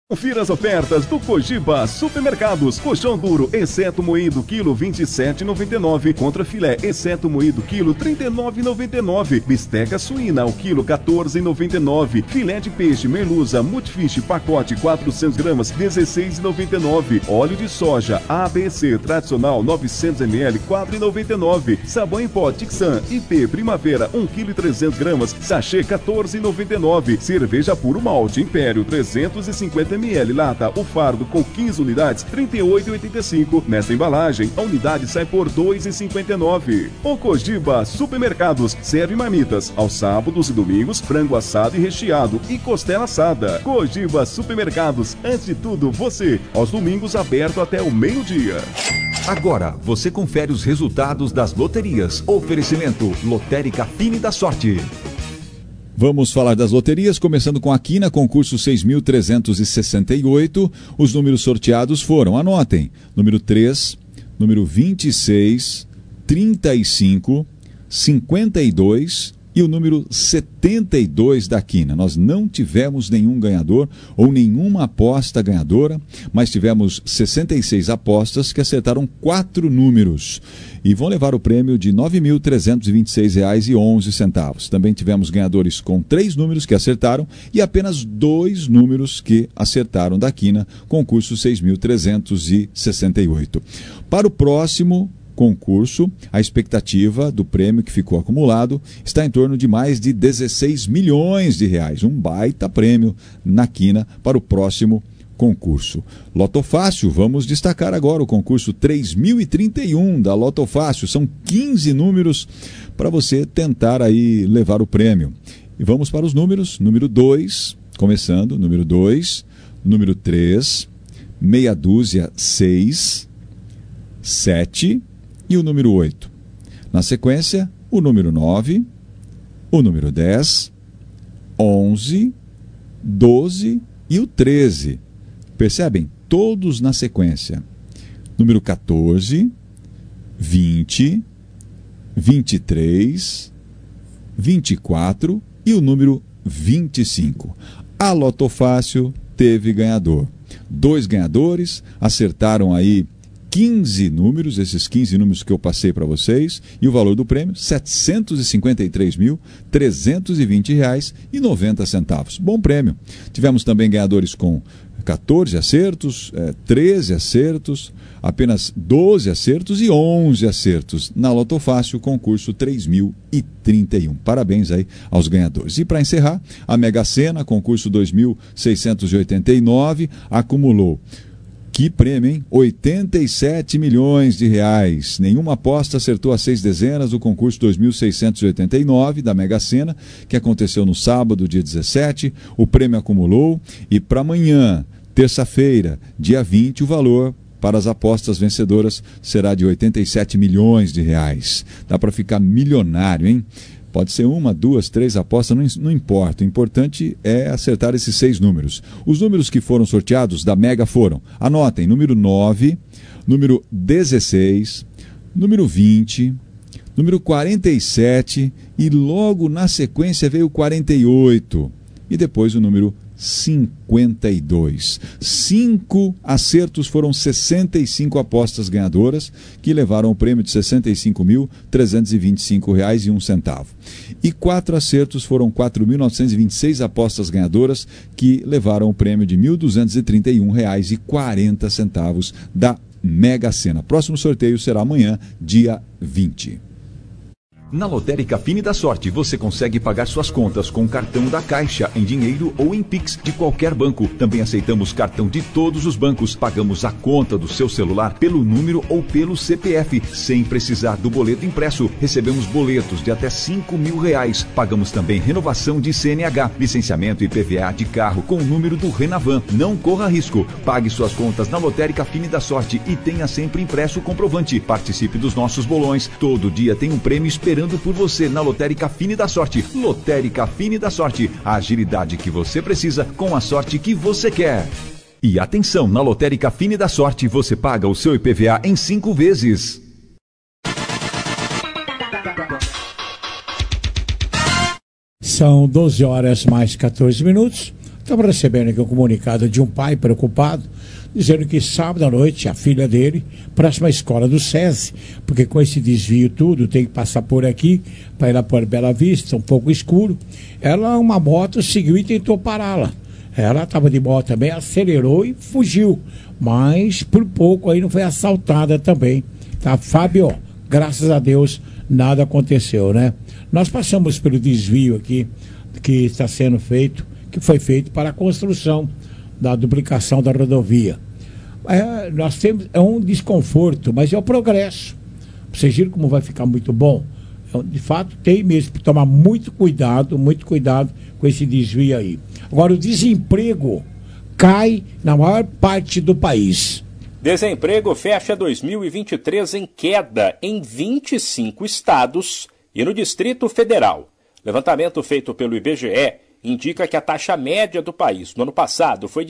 [SPEAKER 13] Confira as ofertas do Cogiba Supermercados. Colchão duro, exceto moído, quilo 27,99. Contra filé, exceto moído, quilo 39,99. Bisteca suína, o quilo 14,99. Filé de peixe merluza multifish pacote 400 gramas 16,99. Óleo de soja ABC tradicional 900 ml 4,99. Sabão em pó Tixan IP Primavera 1 kg 300 gramas sachê 14,99. Cerveja puro malte Império 350 ml lata, o fardo com 15 unidades, R$ 38,85. Nesta embalagem, a unidade sai por R$ 2,59. O Cogiba Supermercados serve marmitas aos sábados e domingos, frango assado e recheado e costela assada. Cogiba Supermercados, antes de tudo, você. Aos domingos, aberto até o meio-dia.
[SPEAKER 7] Agora, você confere os resultados das loterias. Oferecimento Lotérica Fine da Sorte.
[SPEAKER 5] Vamos falar das loterias, começando com a Quina, concurso 6.368. Os números sorteados foram, anotem, número 3, número 26, 35, 52 e o número 72 da Quina. Nós não tivemos nenhum ganhador ou nenhuma aposta ganhadora, mas tivemos 66 apostas que acertaram 4 números e vão levar o prêmio de R$ 9.326,11. Também tivemos ganhadores com 3 números que acertaram e apenas 2 números que acertaram da Quina, concurso 6.368. Para o próximo concurso, a expectativa do prêmio que ficou acumulado está em torno de mais de 16 milhões de reais. Um baita prêmio na Quina para o próximo concurso. Loto Fácil, vamos destacar agora o concurso 3031 da Loto Fácil. São 15 números para você tentar aí levar o prêmio. E vamos para os números. Número 2, começando, número 2, número 3, meia dúzia 6, 7 e o número 8. Na sequência, o número 9, o número 10, 11, 12 e o 13. Percebem? Todos na sequência. Número 14, 20, 23, 24 e o número 25. A Loto Fácil teve ganhador. 2 ganhadores acertaram aí 15 números, esses 15 números que eu passei para vocês, e o valor do prêmio, R$ 753.320,90. Bom prêmio. Tivemos também ganhadores com 14 acertos, 13 acertos, apenas 12 acertos e 11 acertos na Loto Fácil, concurso 3031. Parabéns aí aos ganhadores. E para encerrar, a Mega Sena, concurso 2689, acumulou. Que prêmio, hein? 87 milhões de reais. Nenhuma aposta acertou as 6 dezenas do concurso 2689 da Mega Sena, que aconteceu no sábado, dia 17. O prêmio acumulou e para amanhã, terça-feira, dia 20, o valor para as apostas vencedoras será de 87 milhões de reais. Dá para ficar milionário, hein? Pode ser 1, 2, 3 apostas, não importa. O importante é acertar esses 6 números. Os números que foram sorteados da Mega foram, anotem, número 9, número 16, número 20, número 47 e logo na sequência veio o 48 e depois o número 52. 5 acertos foram 65 apostas ganhadoras que levaram o prêmio de R$ 65.325,01. E 4 acertos foram 4.926 apostas ganhadoras que levaram o prêmio de R$ 1.231,40 da Mega Sena. Próximo sorteio será amanhã, dia 20.
[SPEAKER 7] Na Lotérica Fine da Sorte, você consegue pagar suas contas com cartão da Caixa, em dinheiro ou em Pix de qualquer banco. Também aceitamos cartão de todos os bancos. Pagamos a conta do seu celular pelo número ou pelo CPF, sem precisar do boleto impresso. Recebemos boletos de até R$5.000. Pagamos também renovação de CNH, licenciamento e PVA de carro com o número do Renavan. Não corra risco. Pague suas contas na Lotérica Fine da Sorte e tenha sempre impresso o comprovante. Participe dos nossos bolões. Todo dia tem um prêmio esperando por você na Lotérica Fine da Sorte. Lotérica Fine da Sorte, a agilidade que você precisa com a sorte que você quer. E atenção, na Lotérica Fine da Sorte você paga o seu IPVA em 5 vezes.
[SPEAKER 4] São 12 horas mais 14 minutos. Estamos recebendo aqui um comunicado de um pai preocupado, dizendo que sábado à noite a filha dele, próxima à escola do SESI, porque com esse desvio tudo, tem que passar por aqui para ir lá para Bela Vista, um pouco escuro. Ela, uma moto, seguiu e tentou pará-la. Ela estava de moto também, acelerou e fugiu, mas por pouco aí não foi assaltada também. Tá, Fábio? Graças a Deus nada aconteceu, né? Nós passamos pelo desvio aqui que está sendo feito, que foi feito para a construção da duplicação da rodovia. Nós temos um desconforto, mas é o progresso. Vocês viram como vai ficar muito bom? De fato, tem mesmo que tomar muito cuidado com esse desvio aí. Agora, o desemprego cai na maior parte do país.
[SPEAKER 12] Desemprego fecha 2023 em queda em 25 estados e no Distrito Federal. Levantamento feito pelo IBGE indica que a taxa média do país no ano passado foi de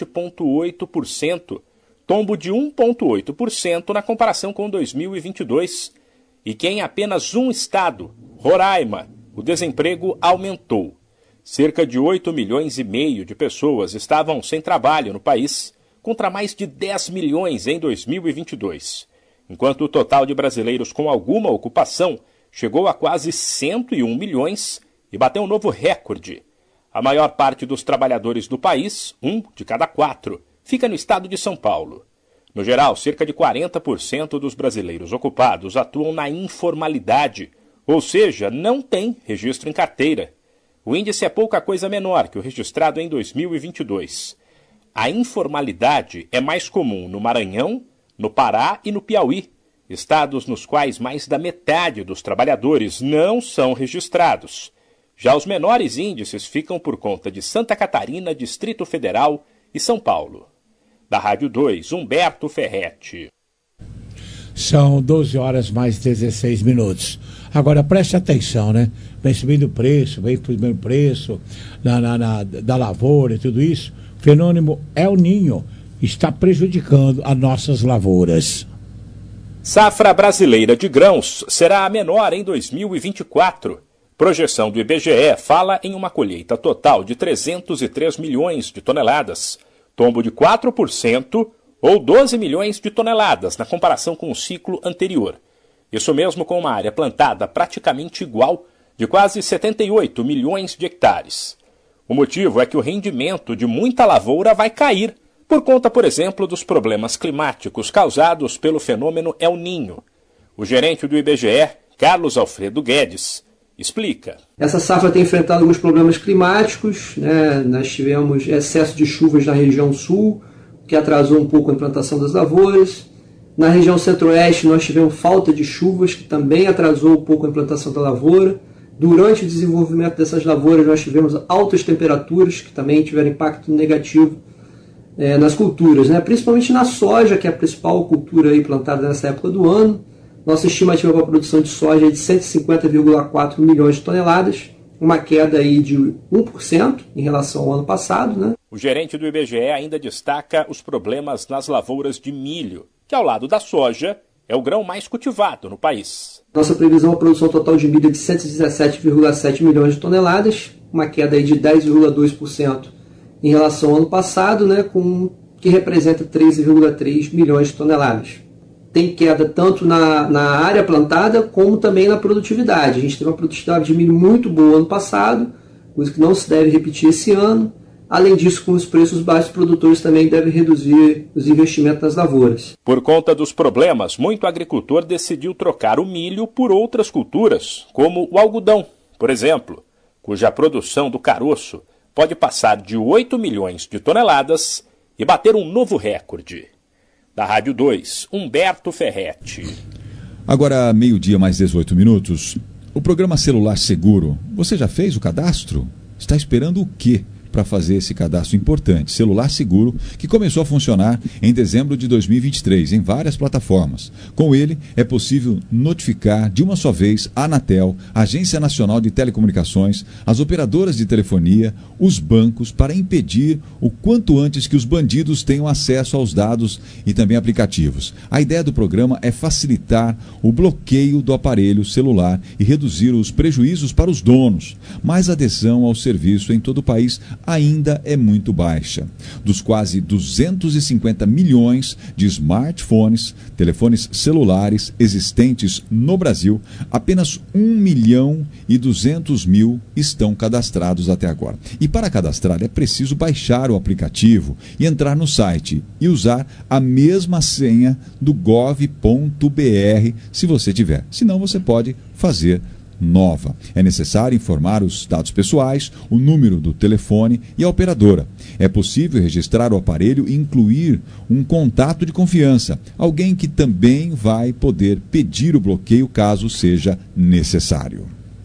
[SPEAKER 12] 7,8%, tombo de 1,8% na comparação com 2022. E que em apenas um estado, Roraima, o desemprego aumentou. Cerca de 8,5 milhões de pessoas estavam sem trabalho no país, contra mais de 10 milhões em 2022. Enquanto o total de brasileiros com alguma ocupação chegou a quase 101 milhões e bateu um novo recorde. A maior parte dos trabalhadores do país, 1 de cada 4, fica no estado de São Paulo. No geral, cerca de 40% dos brasileiros ocupados atuam na informalidade, ou seja, não têm registro em carteira. O índice é pouca coisa menor que o registrado em 2022. A informalidade é mais comum no Maranhão, no Pará e no Piauí, estados nos quais mais da metade dos trabalhadores não são registrados. Já os menores índices ficam por conta de Santa Catarina, Distrito Federal e São Paulo. Da Rádio 2, Humberto Ferretti.
[SPEAKER 4] São 12 horas mais 16 minutos. Agora preste atenção, né? Vem subindo o preço, da lavoura e tudo isso. O fenômeno El Niño está prejudicando as nossas lavouras.
[SPEAKER 12] Safra brasileira de grãos será a menor em 2024. Projeção do IBGE fala em uma colheita total de 303 milhões de toneladas, tombo de 4% ou 12 milhões de toneladas na comparação com o ciclo anterior. Isso mesmo com uma área plantada praticamente igual, de quase 78 milhões de hectares. O motivo é que o rendimento de muita lavoura vai cair, por conta, por exemplo, dos problemas climáticos causados pelo fenômeno El Niño. O gerente do IBGE, Carlos Alfredo Guedes, explica.
[SPEAKER 14] Essa safra tem enfrentado alguns problemas climáticos, né? Nós tivemos excesso de chuvas na região sul, que atrasou um pouco a implantação das lavouras. Na região centro-oeste nós tivemos falta de chuvas, que também atrasou um pouco a implantação da lavoura. Durante o desenvolvimento dessas lavouras nós tivemos altas temperaturas, que também tiveram impacto negativo nas culturas, né? Principalmente na soja, que é a principal cultura aí plantada nessa época do ano. Nossa estimativa para a produção de soja é de 150,4 milhões de toneladas, uma queda aí de 1% em relação ao ano passado, né?
[SPEAKER 12] O gerente do IBGE ainda destaca os problemas nas lavouras de milho, que ao lado da soja é o grão mais cultivado no país.
[SPEAKER 14] Nossa previsão é a produção total de milho de 117,7 milhões de toneladas, uma queda aí de 10,2% em relação ao ano passado, né, que representa 13,3 milhões de toneladas. Tem queda tanto na área plantada como também na produtividade. A gente teve uma produtividade de milho muito boa ano passado, coisa que não se deve repetir esse ano. Além disso, com os preços baixos, os produtores também devem reduzir os investimentos nas lavouras.
[SPEAKER 12] Por conta dos problemas, muito agricultor decidiu trocar o milho por outras culturas, como o algodão, por exemplo, cuja produção do caroço pode passar de 8 milhões de toneladas e bater um novo recorde. Da Rádio 2, Humberto Ferretti.
[SPEAKER 5] Agora, meio-dia mais 18 minutos. O programa Celular Seguro, você já fez o cadastro? Está esperando o quê para fazer esse cadastro importante? Celular Seguro, que começou a funcionar em dezembro de 2023 em várias plataformas. Com ele, é possível notificar de uma só vez a Anatel, a Agência Nacional de Telecomunicações, as operadoras de telefonia, os bancos, para impedir o quanto antes que os bandidos tenham acesso aos dados e também aplicativos. A ideia do programa é facilitar o bloqueio do aparelho celular e reduzir os prejuízos para os donos. Mais adesão ao serviço em todo o país ainda é muito baixa. Dos quase 250 milhões de smartphones, telefones celulares existentes no Brasil, apenas 1.200.000 estão cadastrados até agora. E para cadastrar é preciso baixar o aplicativo e entrar no site e usar a mesma senha do gov.br se você tiver. Senão você pode fazer nova. É necessário informar os dados pessoais, o número do telefone e a operadora. É possível registrar o aparelho e incluir um contato de confiança, alguém que também vai poder pedir o bloqueio caso seja necessário.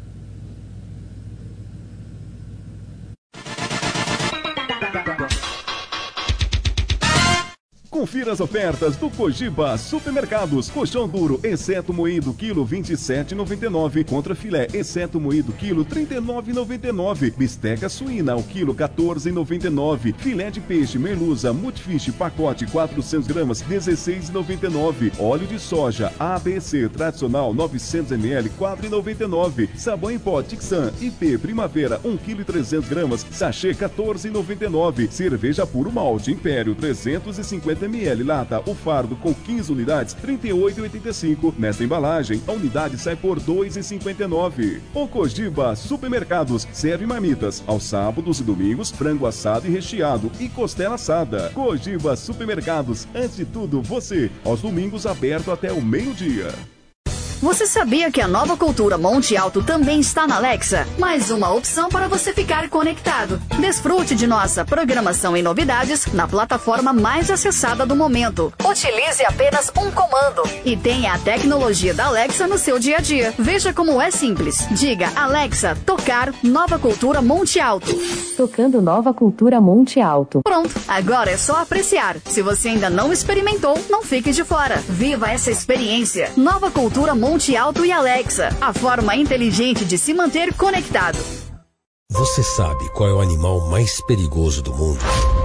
[SPEAKER 13] Confira as ofertas do Cogiba Supermercados. Colchão duro, exceto moído, quilo 27,99. Contra filé, exceto moído, quilo 39,99. Bisteca suína, o quilo 14,99. Filé de peixe, merluza, multifish, pacote 400 gramas, 16,99. Óleo de soja, ABC, tradicional, 900 ml, 4,99. Sabão em pó, Tixan, IP, primavera, 1 kg 300 gramas, sachê 14,99. Cerveja puro malte, Império, 350 ml lata, o fardo com 15 unidades, R$ 38,85. Nesta embalagem, a unidade sai por R$ 2,59. O Cogiba Supermercados serve marmitas aos sábados e domingos, frango assado e recheado e costela assada. Cogiba Supermercados, antes de tudo, você. Aos domingos, aberto até o meio-dia.
[SPEAKER 3] Você sabia que a Nova Cultura Monte Alto também está na Alexa? Mais uma opção para você ficar conectado. Desfrute de nossa programação e novidades na plataforma mais acessada do momento. Utilize apenas um comando e tenha a tecnologia da Alexa no seu dia a dia. Veja como é simples. Diga, Alexa, tocar Nova Cultura Monte Alto.
[SPEAKER 22] Tocando Nova Cultura Monte Alto.
[SPEAKER 3] Pronto, agora é só apreciar. Se você ainda não experimentou, não fique de fora. Viva essa experiência. Nova Cultura Monte Alto e Alexa, a forma inteligente de se manter conectado.
[SPEAKER 19] Você sabe qual é o animal mais perigoso do mundo?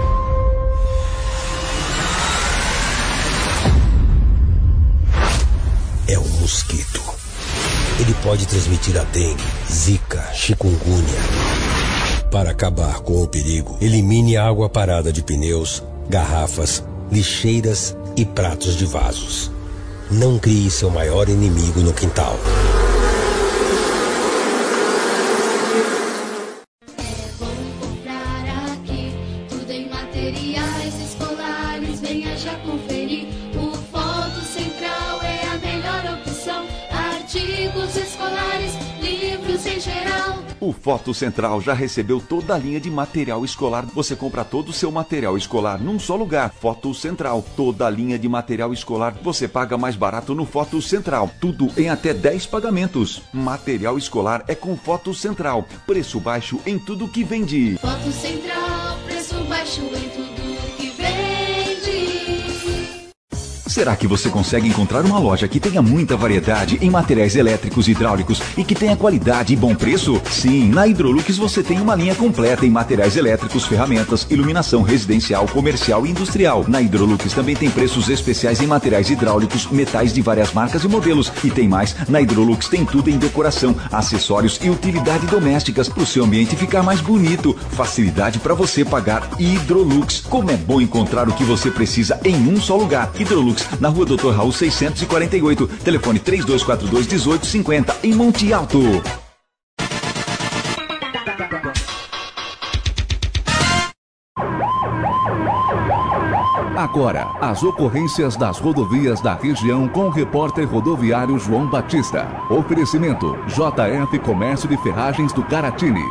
[SPEAKER 19] É o mosquito. Ele pode transmitir a dengue, zika, chikungunya. Para acabar com o perigo, elimine a água parada de pneus, garrafas, lixeiras e pratos de vasos. Não crie seu maior inimigo no quintal.
[SPEAKER 15] É bom comprar aqui, tudo em materiais escolares. Venha já conferir. O Foto Central é a melhor opção. Artigos escolares, livros em geral.
[SPEAKER 7] O Foto Central já recebeu toda a linha de material escolar. Você compra todo o seu material escolar num só lugar. Foto Central. Toda a linha de material escolar você paga mais barato no Foto Central. Tudo em até 10 pagamentos. Material escolar é com Foto Central. Preço baixo em tudo que vende.
[SPEAKER 15] Foto Central, preço baixo em tudo que vende.
[SPEAKER 16] Será que você consegue encontrar uma loja que tenha muita variedade em materiais elétricos e hidráulicos e que tenha qualidade e bom preço? Sim, na Hidrolux você tem uma linha completa em materiais elétricos, ferramentas, iluminação residencial, comercial e industrial. Na Hidrolux também tem preços especiais em materiais hidráulicos, metais de várias marcas e modelos. E tem mais, na Hidrolux tem tudo em decoração, acessórios e utilidade domésticas para o seu ambiente ficar mais bonito. Facilidade para você pagar. Hidrolux. Como é bom encontrar o que você precisa em um só lugar. Hidrolux, na Rua Dr. Raul 648, telefone 3242-1850, em Monte Alto.
[SPEAKER 2] Agora, as ocorrências das rodovias da região com o repórter rodoviário João Batista. Oferecimento: JF Comércio de Ferragens do Caratini.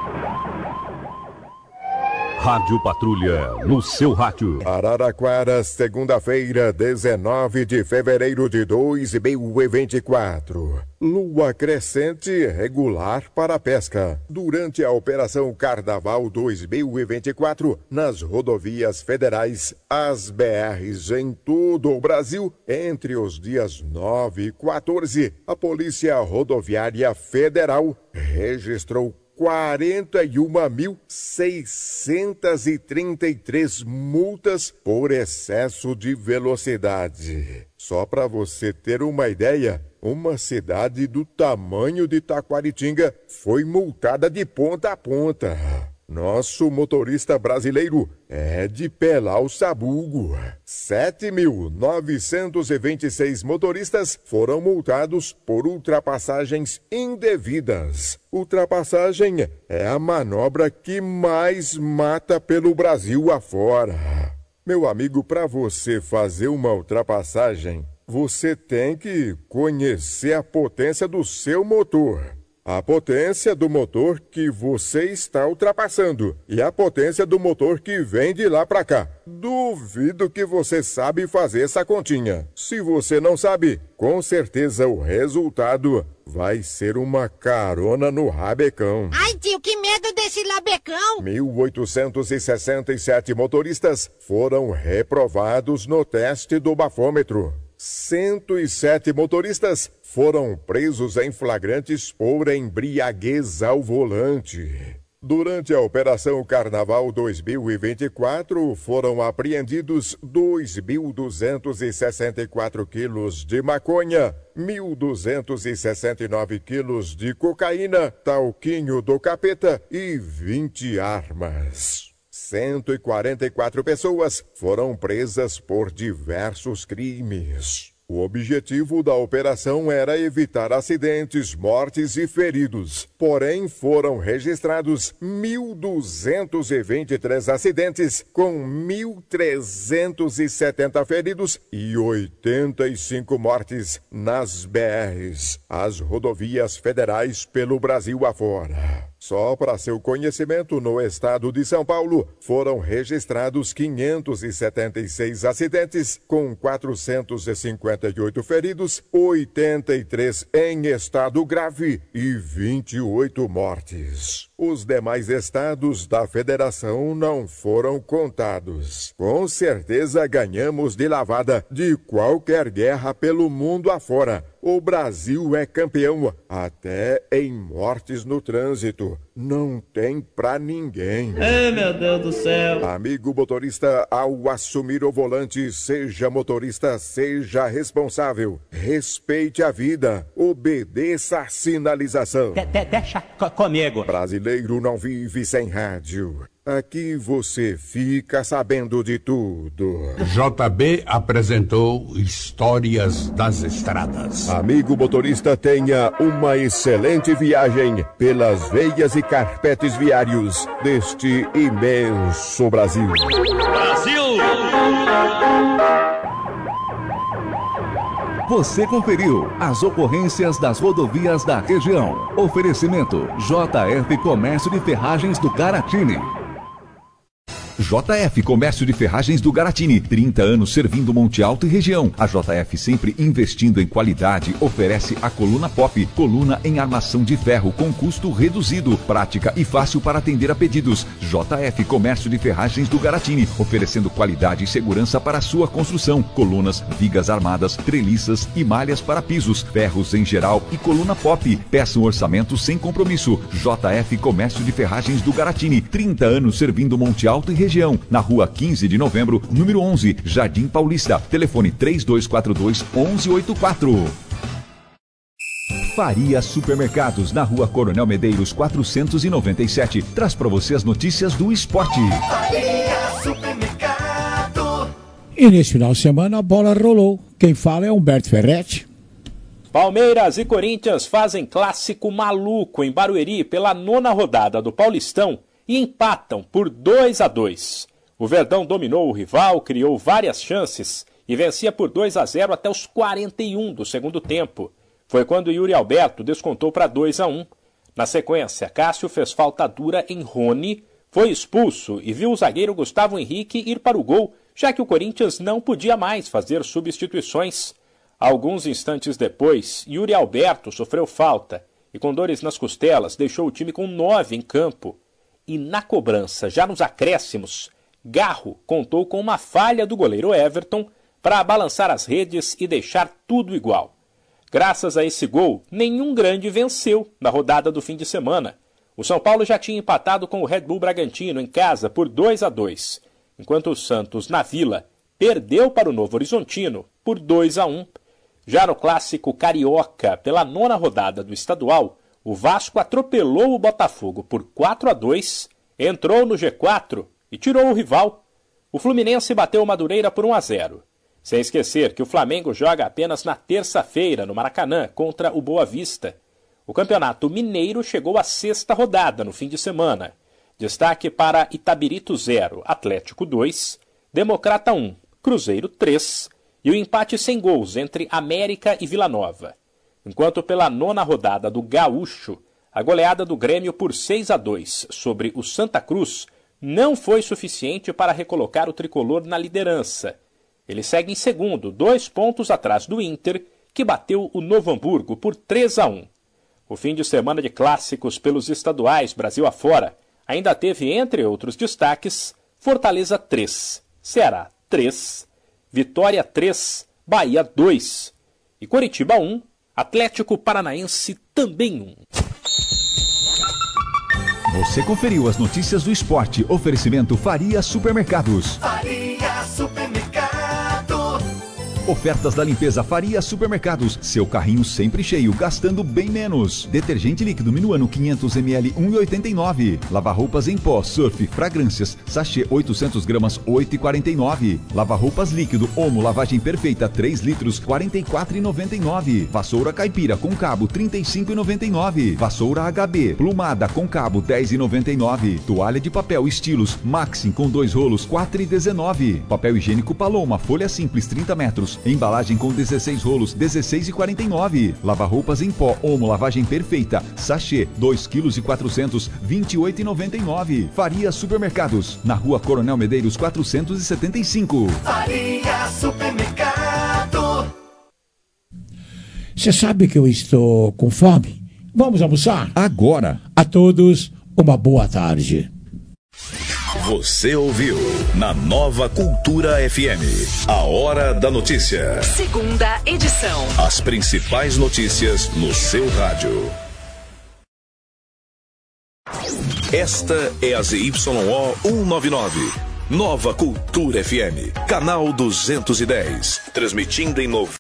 [SPEAKER 2] Rádio Patrulha, no seu rádio.
[SPEAKER 8] Araraquara, segunda-feira, 19 de fevereiro de 2024. Lua crescente regular para a pesca. Durante a Operação Carnaval 2024, nas rodovias federais, as BRs em todo o Brasil, entre os dias 9 e 14, a Polícia Rodoviária Federal registrou 41.633 multas por excesso de velocidade. Só para você ter uma ideia, uma cidade do tamanho de Taquaritinga foi multada de ponta a ponta. Nosso motorista brasileiro é de Pelau Sabugo. 7.926 motoristas foram multados por ultrapassagens indevidas. Ultrapassagem é a manobra que mais mata pelo Brasil afora. Meu amigo, para você fazer uma ultrapassagem, você tem que conhecer a potência do seu motor. A potência do motor que você está ultrapassando e a potência do motor que vem de lá para cá. Duvido que você sabe fazer essa continha. Se você não sabe, com certeza o resultado vai ser uma carona no rabecão.
[SPEAKER 6] Ai, tio, que medo desse labecão!
[SPEAKER 8] 1.867 motoristas foram reprovados no teste do bafômetro. 107 motoristas foram presos em flagrantes por embriaguez ao volante. Durante a Operação Carnaval 2024, foram apreendidos 2.264 quilos de maconha, 1.269 quilos de cocaína, talquinho do capeta e 20 armas. 144 pessoas foram presas por diversos crimes. O objetivo da operação era evitar acidentes, mortes e feridos. Porém, foram registrados 1.223 acidentes, com 1.370 feridos e 85 mortes nas BRs, as rodovias federais pelo Brasil afora. Só para seu conhecimento, no estado de São Paulo, foram registrados 576 acidentes, com 458 feridos, 83 em estado grave e 28 mortes. Os demais estados da federação não foram contados. Com certeza ganhamos de lavada de qualquer guerra pelo mundo afora. O Brasil é campeão até em mortes no trânsito. Não tem pra ninguém.
[SPEAKER 18] Ai, meu Deus do céu.
[SPEAKER 8] Amigo motorista, ao assumir o volante, seja motorista, seja responsável. Respeite a vida. Obedeça a sinalização.
[SPEAKER 18] Deixa comigo.
[SPEAKER 8] Brasileiro não vive sem rádio. Aqui você fica sabendo de tudo.
[SPEAKER 23] JB apresentou Histórias das Estradas.
[SPEAKER 8] Amigo motorista, tenha uma excelente viagem pelas veias e carpetes viários deste imenso Brasil.
[SPEAKER 18] Brasil!
[SPEAKER 2] Você conferiu as ocorrências das rodovias da região. Oferecimento JF Comércio de Ferragens do Garatini.
[SPEAKER 16] JF Comércio de Ferragens do Garatini, 30 anos servindo Monte Alto e região. A JF, sempre investindo em qualidade, oferece a coluna Pop, coluna em armação de ferro com custo reduzido, prática e fácil para atender a pedidos. JF Comércio de Ferragens do Garatini, oferecendo qualidade e segurança para a sua construção. Colunas, vigas armadas, treliças e malhas para pisos, ferros em geral e coluna Pop. Peça um orçamento sem compromisso. JF Comércio de Ferragens do Garatini, 30 anos servindo Monte Alto e região, na rua 15 de novembro, número 11, Jardim Paulista. Telefone 3242-1184. Faria Supermercados, na rua Coronel Medeiros 497. Traz para você as notícias do esporte.
[SPEAKER 24] Faria Supermercado.
[SPEAKER 4] E nesse final de semana a bola rolou. Quem fala é Humberto Ferretti.
[SPEAKER 12] Palmeiras e Corinthians fazem clássico maluco em Barueri pela 9ª rodada do Paulistão e empatam por 2-2. O Verdão dominou o rival, criou várias chances e vencia por 2-0 até os 41 do segundo tempo. Foi quando Yuri Alberto descontou para 2-1. Na sequência, Cássio fez falta dura em Rony, foi expulso e viu o zagueiro Gustavo Henrique ir para o gol, já que o Corinthians não podia mais fazer substituições. Alguns instantes depois, Yuri Alberto sofreu falta e, com dores nas costelas, deixou o time com 9 em campo. E na cobrança, já nos acréscimos, Garro contou com uma falha do goleiro Everton para balançar as redes e deixar tudo igual. Graças a esse gol, nenhum grande venceu na rodada do fim de semana. O São Paulo já tinha empatado com o Red Bull Bragantino em casa por 2-2, enquanto o Santos, na Vila, perdeu para o Novo Horizontino por 2-1. Já no clássico carioca, pela 9ª rodada do estadual, o Vasco atropelou o Botafogo por 4-2, entrou no G4 e tirou o rival. O Fluminense bateu o Madureira por 1-0. Sem esquecer que o Flamengo joga apenas na terça-feira no Maracanã contra o Boa Vista. O Campeonato Mineiro chegou à 6ª rodada no fim de semana. Destaque para Itabirito 0, Atlético 2, Democrata 1, Cruzeiro 3 e o empate sem gols entre América e Vila Nova. Enquanto pela 9ª rodada do Gaúcho, a goleada do Grêmio por 6-2 sobre o Santa Cruz não foi suficiente para recolocar o tricolor na liderança. Ele segue em segundo, 2 pontos atrás do Inter, que bateu o Novo Hamburgo por 3-1. O fim de semana de clássicos pelos estaduais Brasil afora ainda teve, entre outros destaques, Fortaleza 3, Ceará 3, Vitória 3, Bahia 2 e Coritiba 1, Atlético Paranaense também 1.
[SPEAKER 7] Você conferiu as notícias do esporte. Oferecimento Faria Supermercados.
[SPEAKER 24] Faria Supermercado.
[SPEAKER 7] Ofertas da limpeza Faria Supermercados. Seu carrinho sempre cheio, gastando bem menos. Detergente líquido Minuano 500ml 1,89. Lava-roupas em pó, surf, fragrâncias, sachê 800 gramas 8,49. Lava-roupas líquido Omo lavagem perfeita 3 litros 44,99. Vassoura caipira com cabo 35,99. Vassoura HB plumada com cabo 10,99. Toalha de papel estilos Maxim com 2 rolos 4,19. Papel higiênico Paloma folha simples 30 metros. Embalagem com 16 rolos, 16,49. Lava-roupas em pó, Omo, lavagem perfeita, sachê, 2,4 kg, 28,99. Faria Supermercados, na Rua Coronel Medeiros, 475.
[SPEAKER 24] Faria Supermercado.
[SPEAKER 4] Você sabe que eu estou com fome? Vamos almoçar?
[SPEAKER 5] Agora.
[SPEAKER 4] A todos, uma boa tarde.
[SPEAKER 1] Você ouviu na Nova Cultura FM, a Hora da Notícia.
[SPEAKER 3] 2ª edição.
[SPEAKER 1] As principais notícias no seu rádio. Esta é a ZYO 199. Nova Cultura FM, canal 210, transmitindo em 90.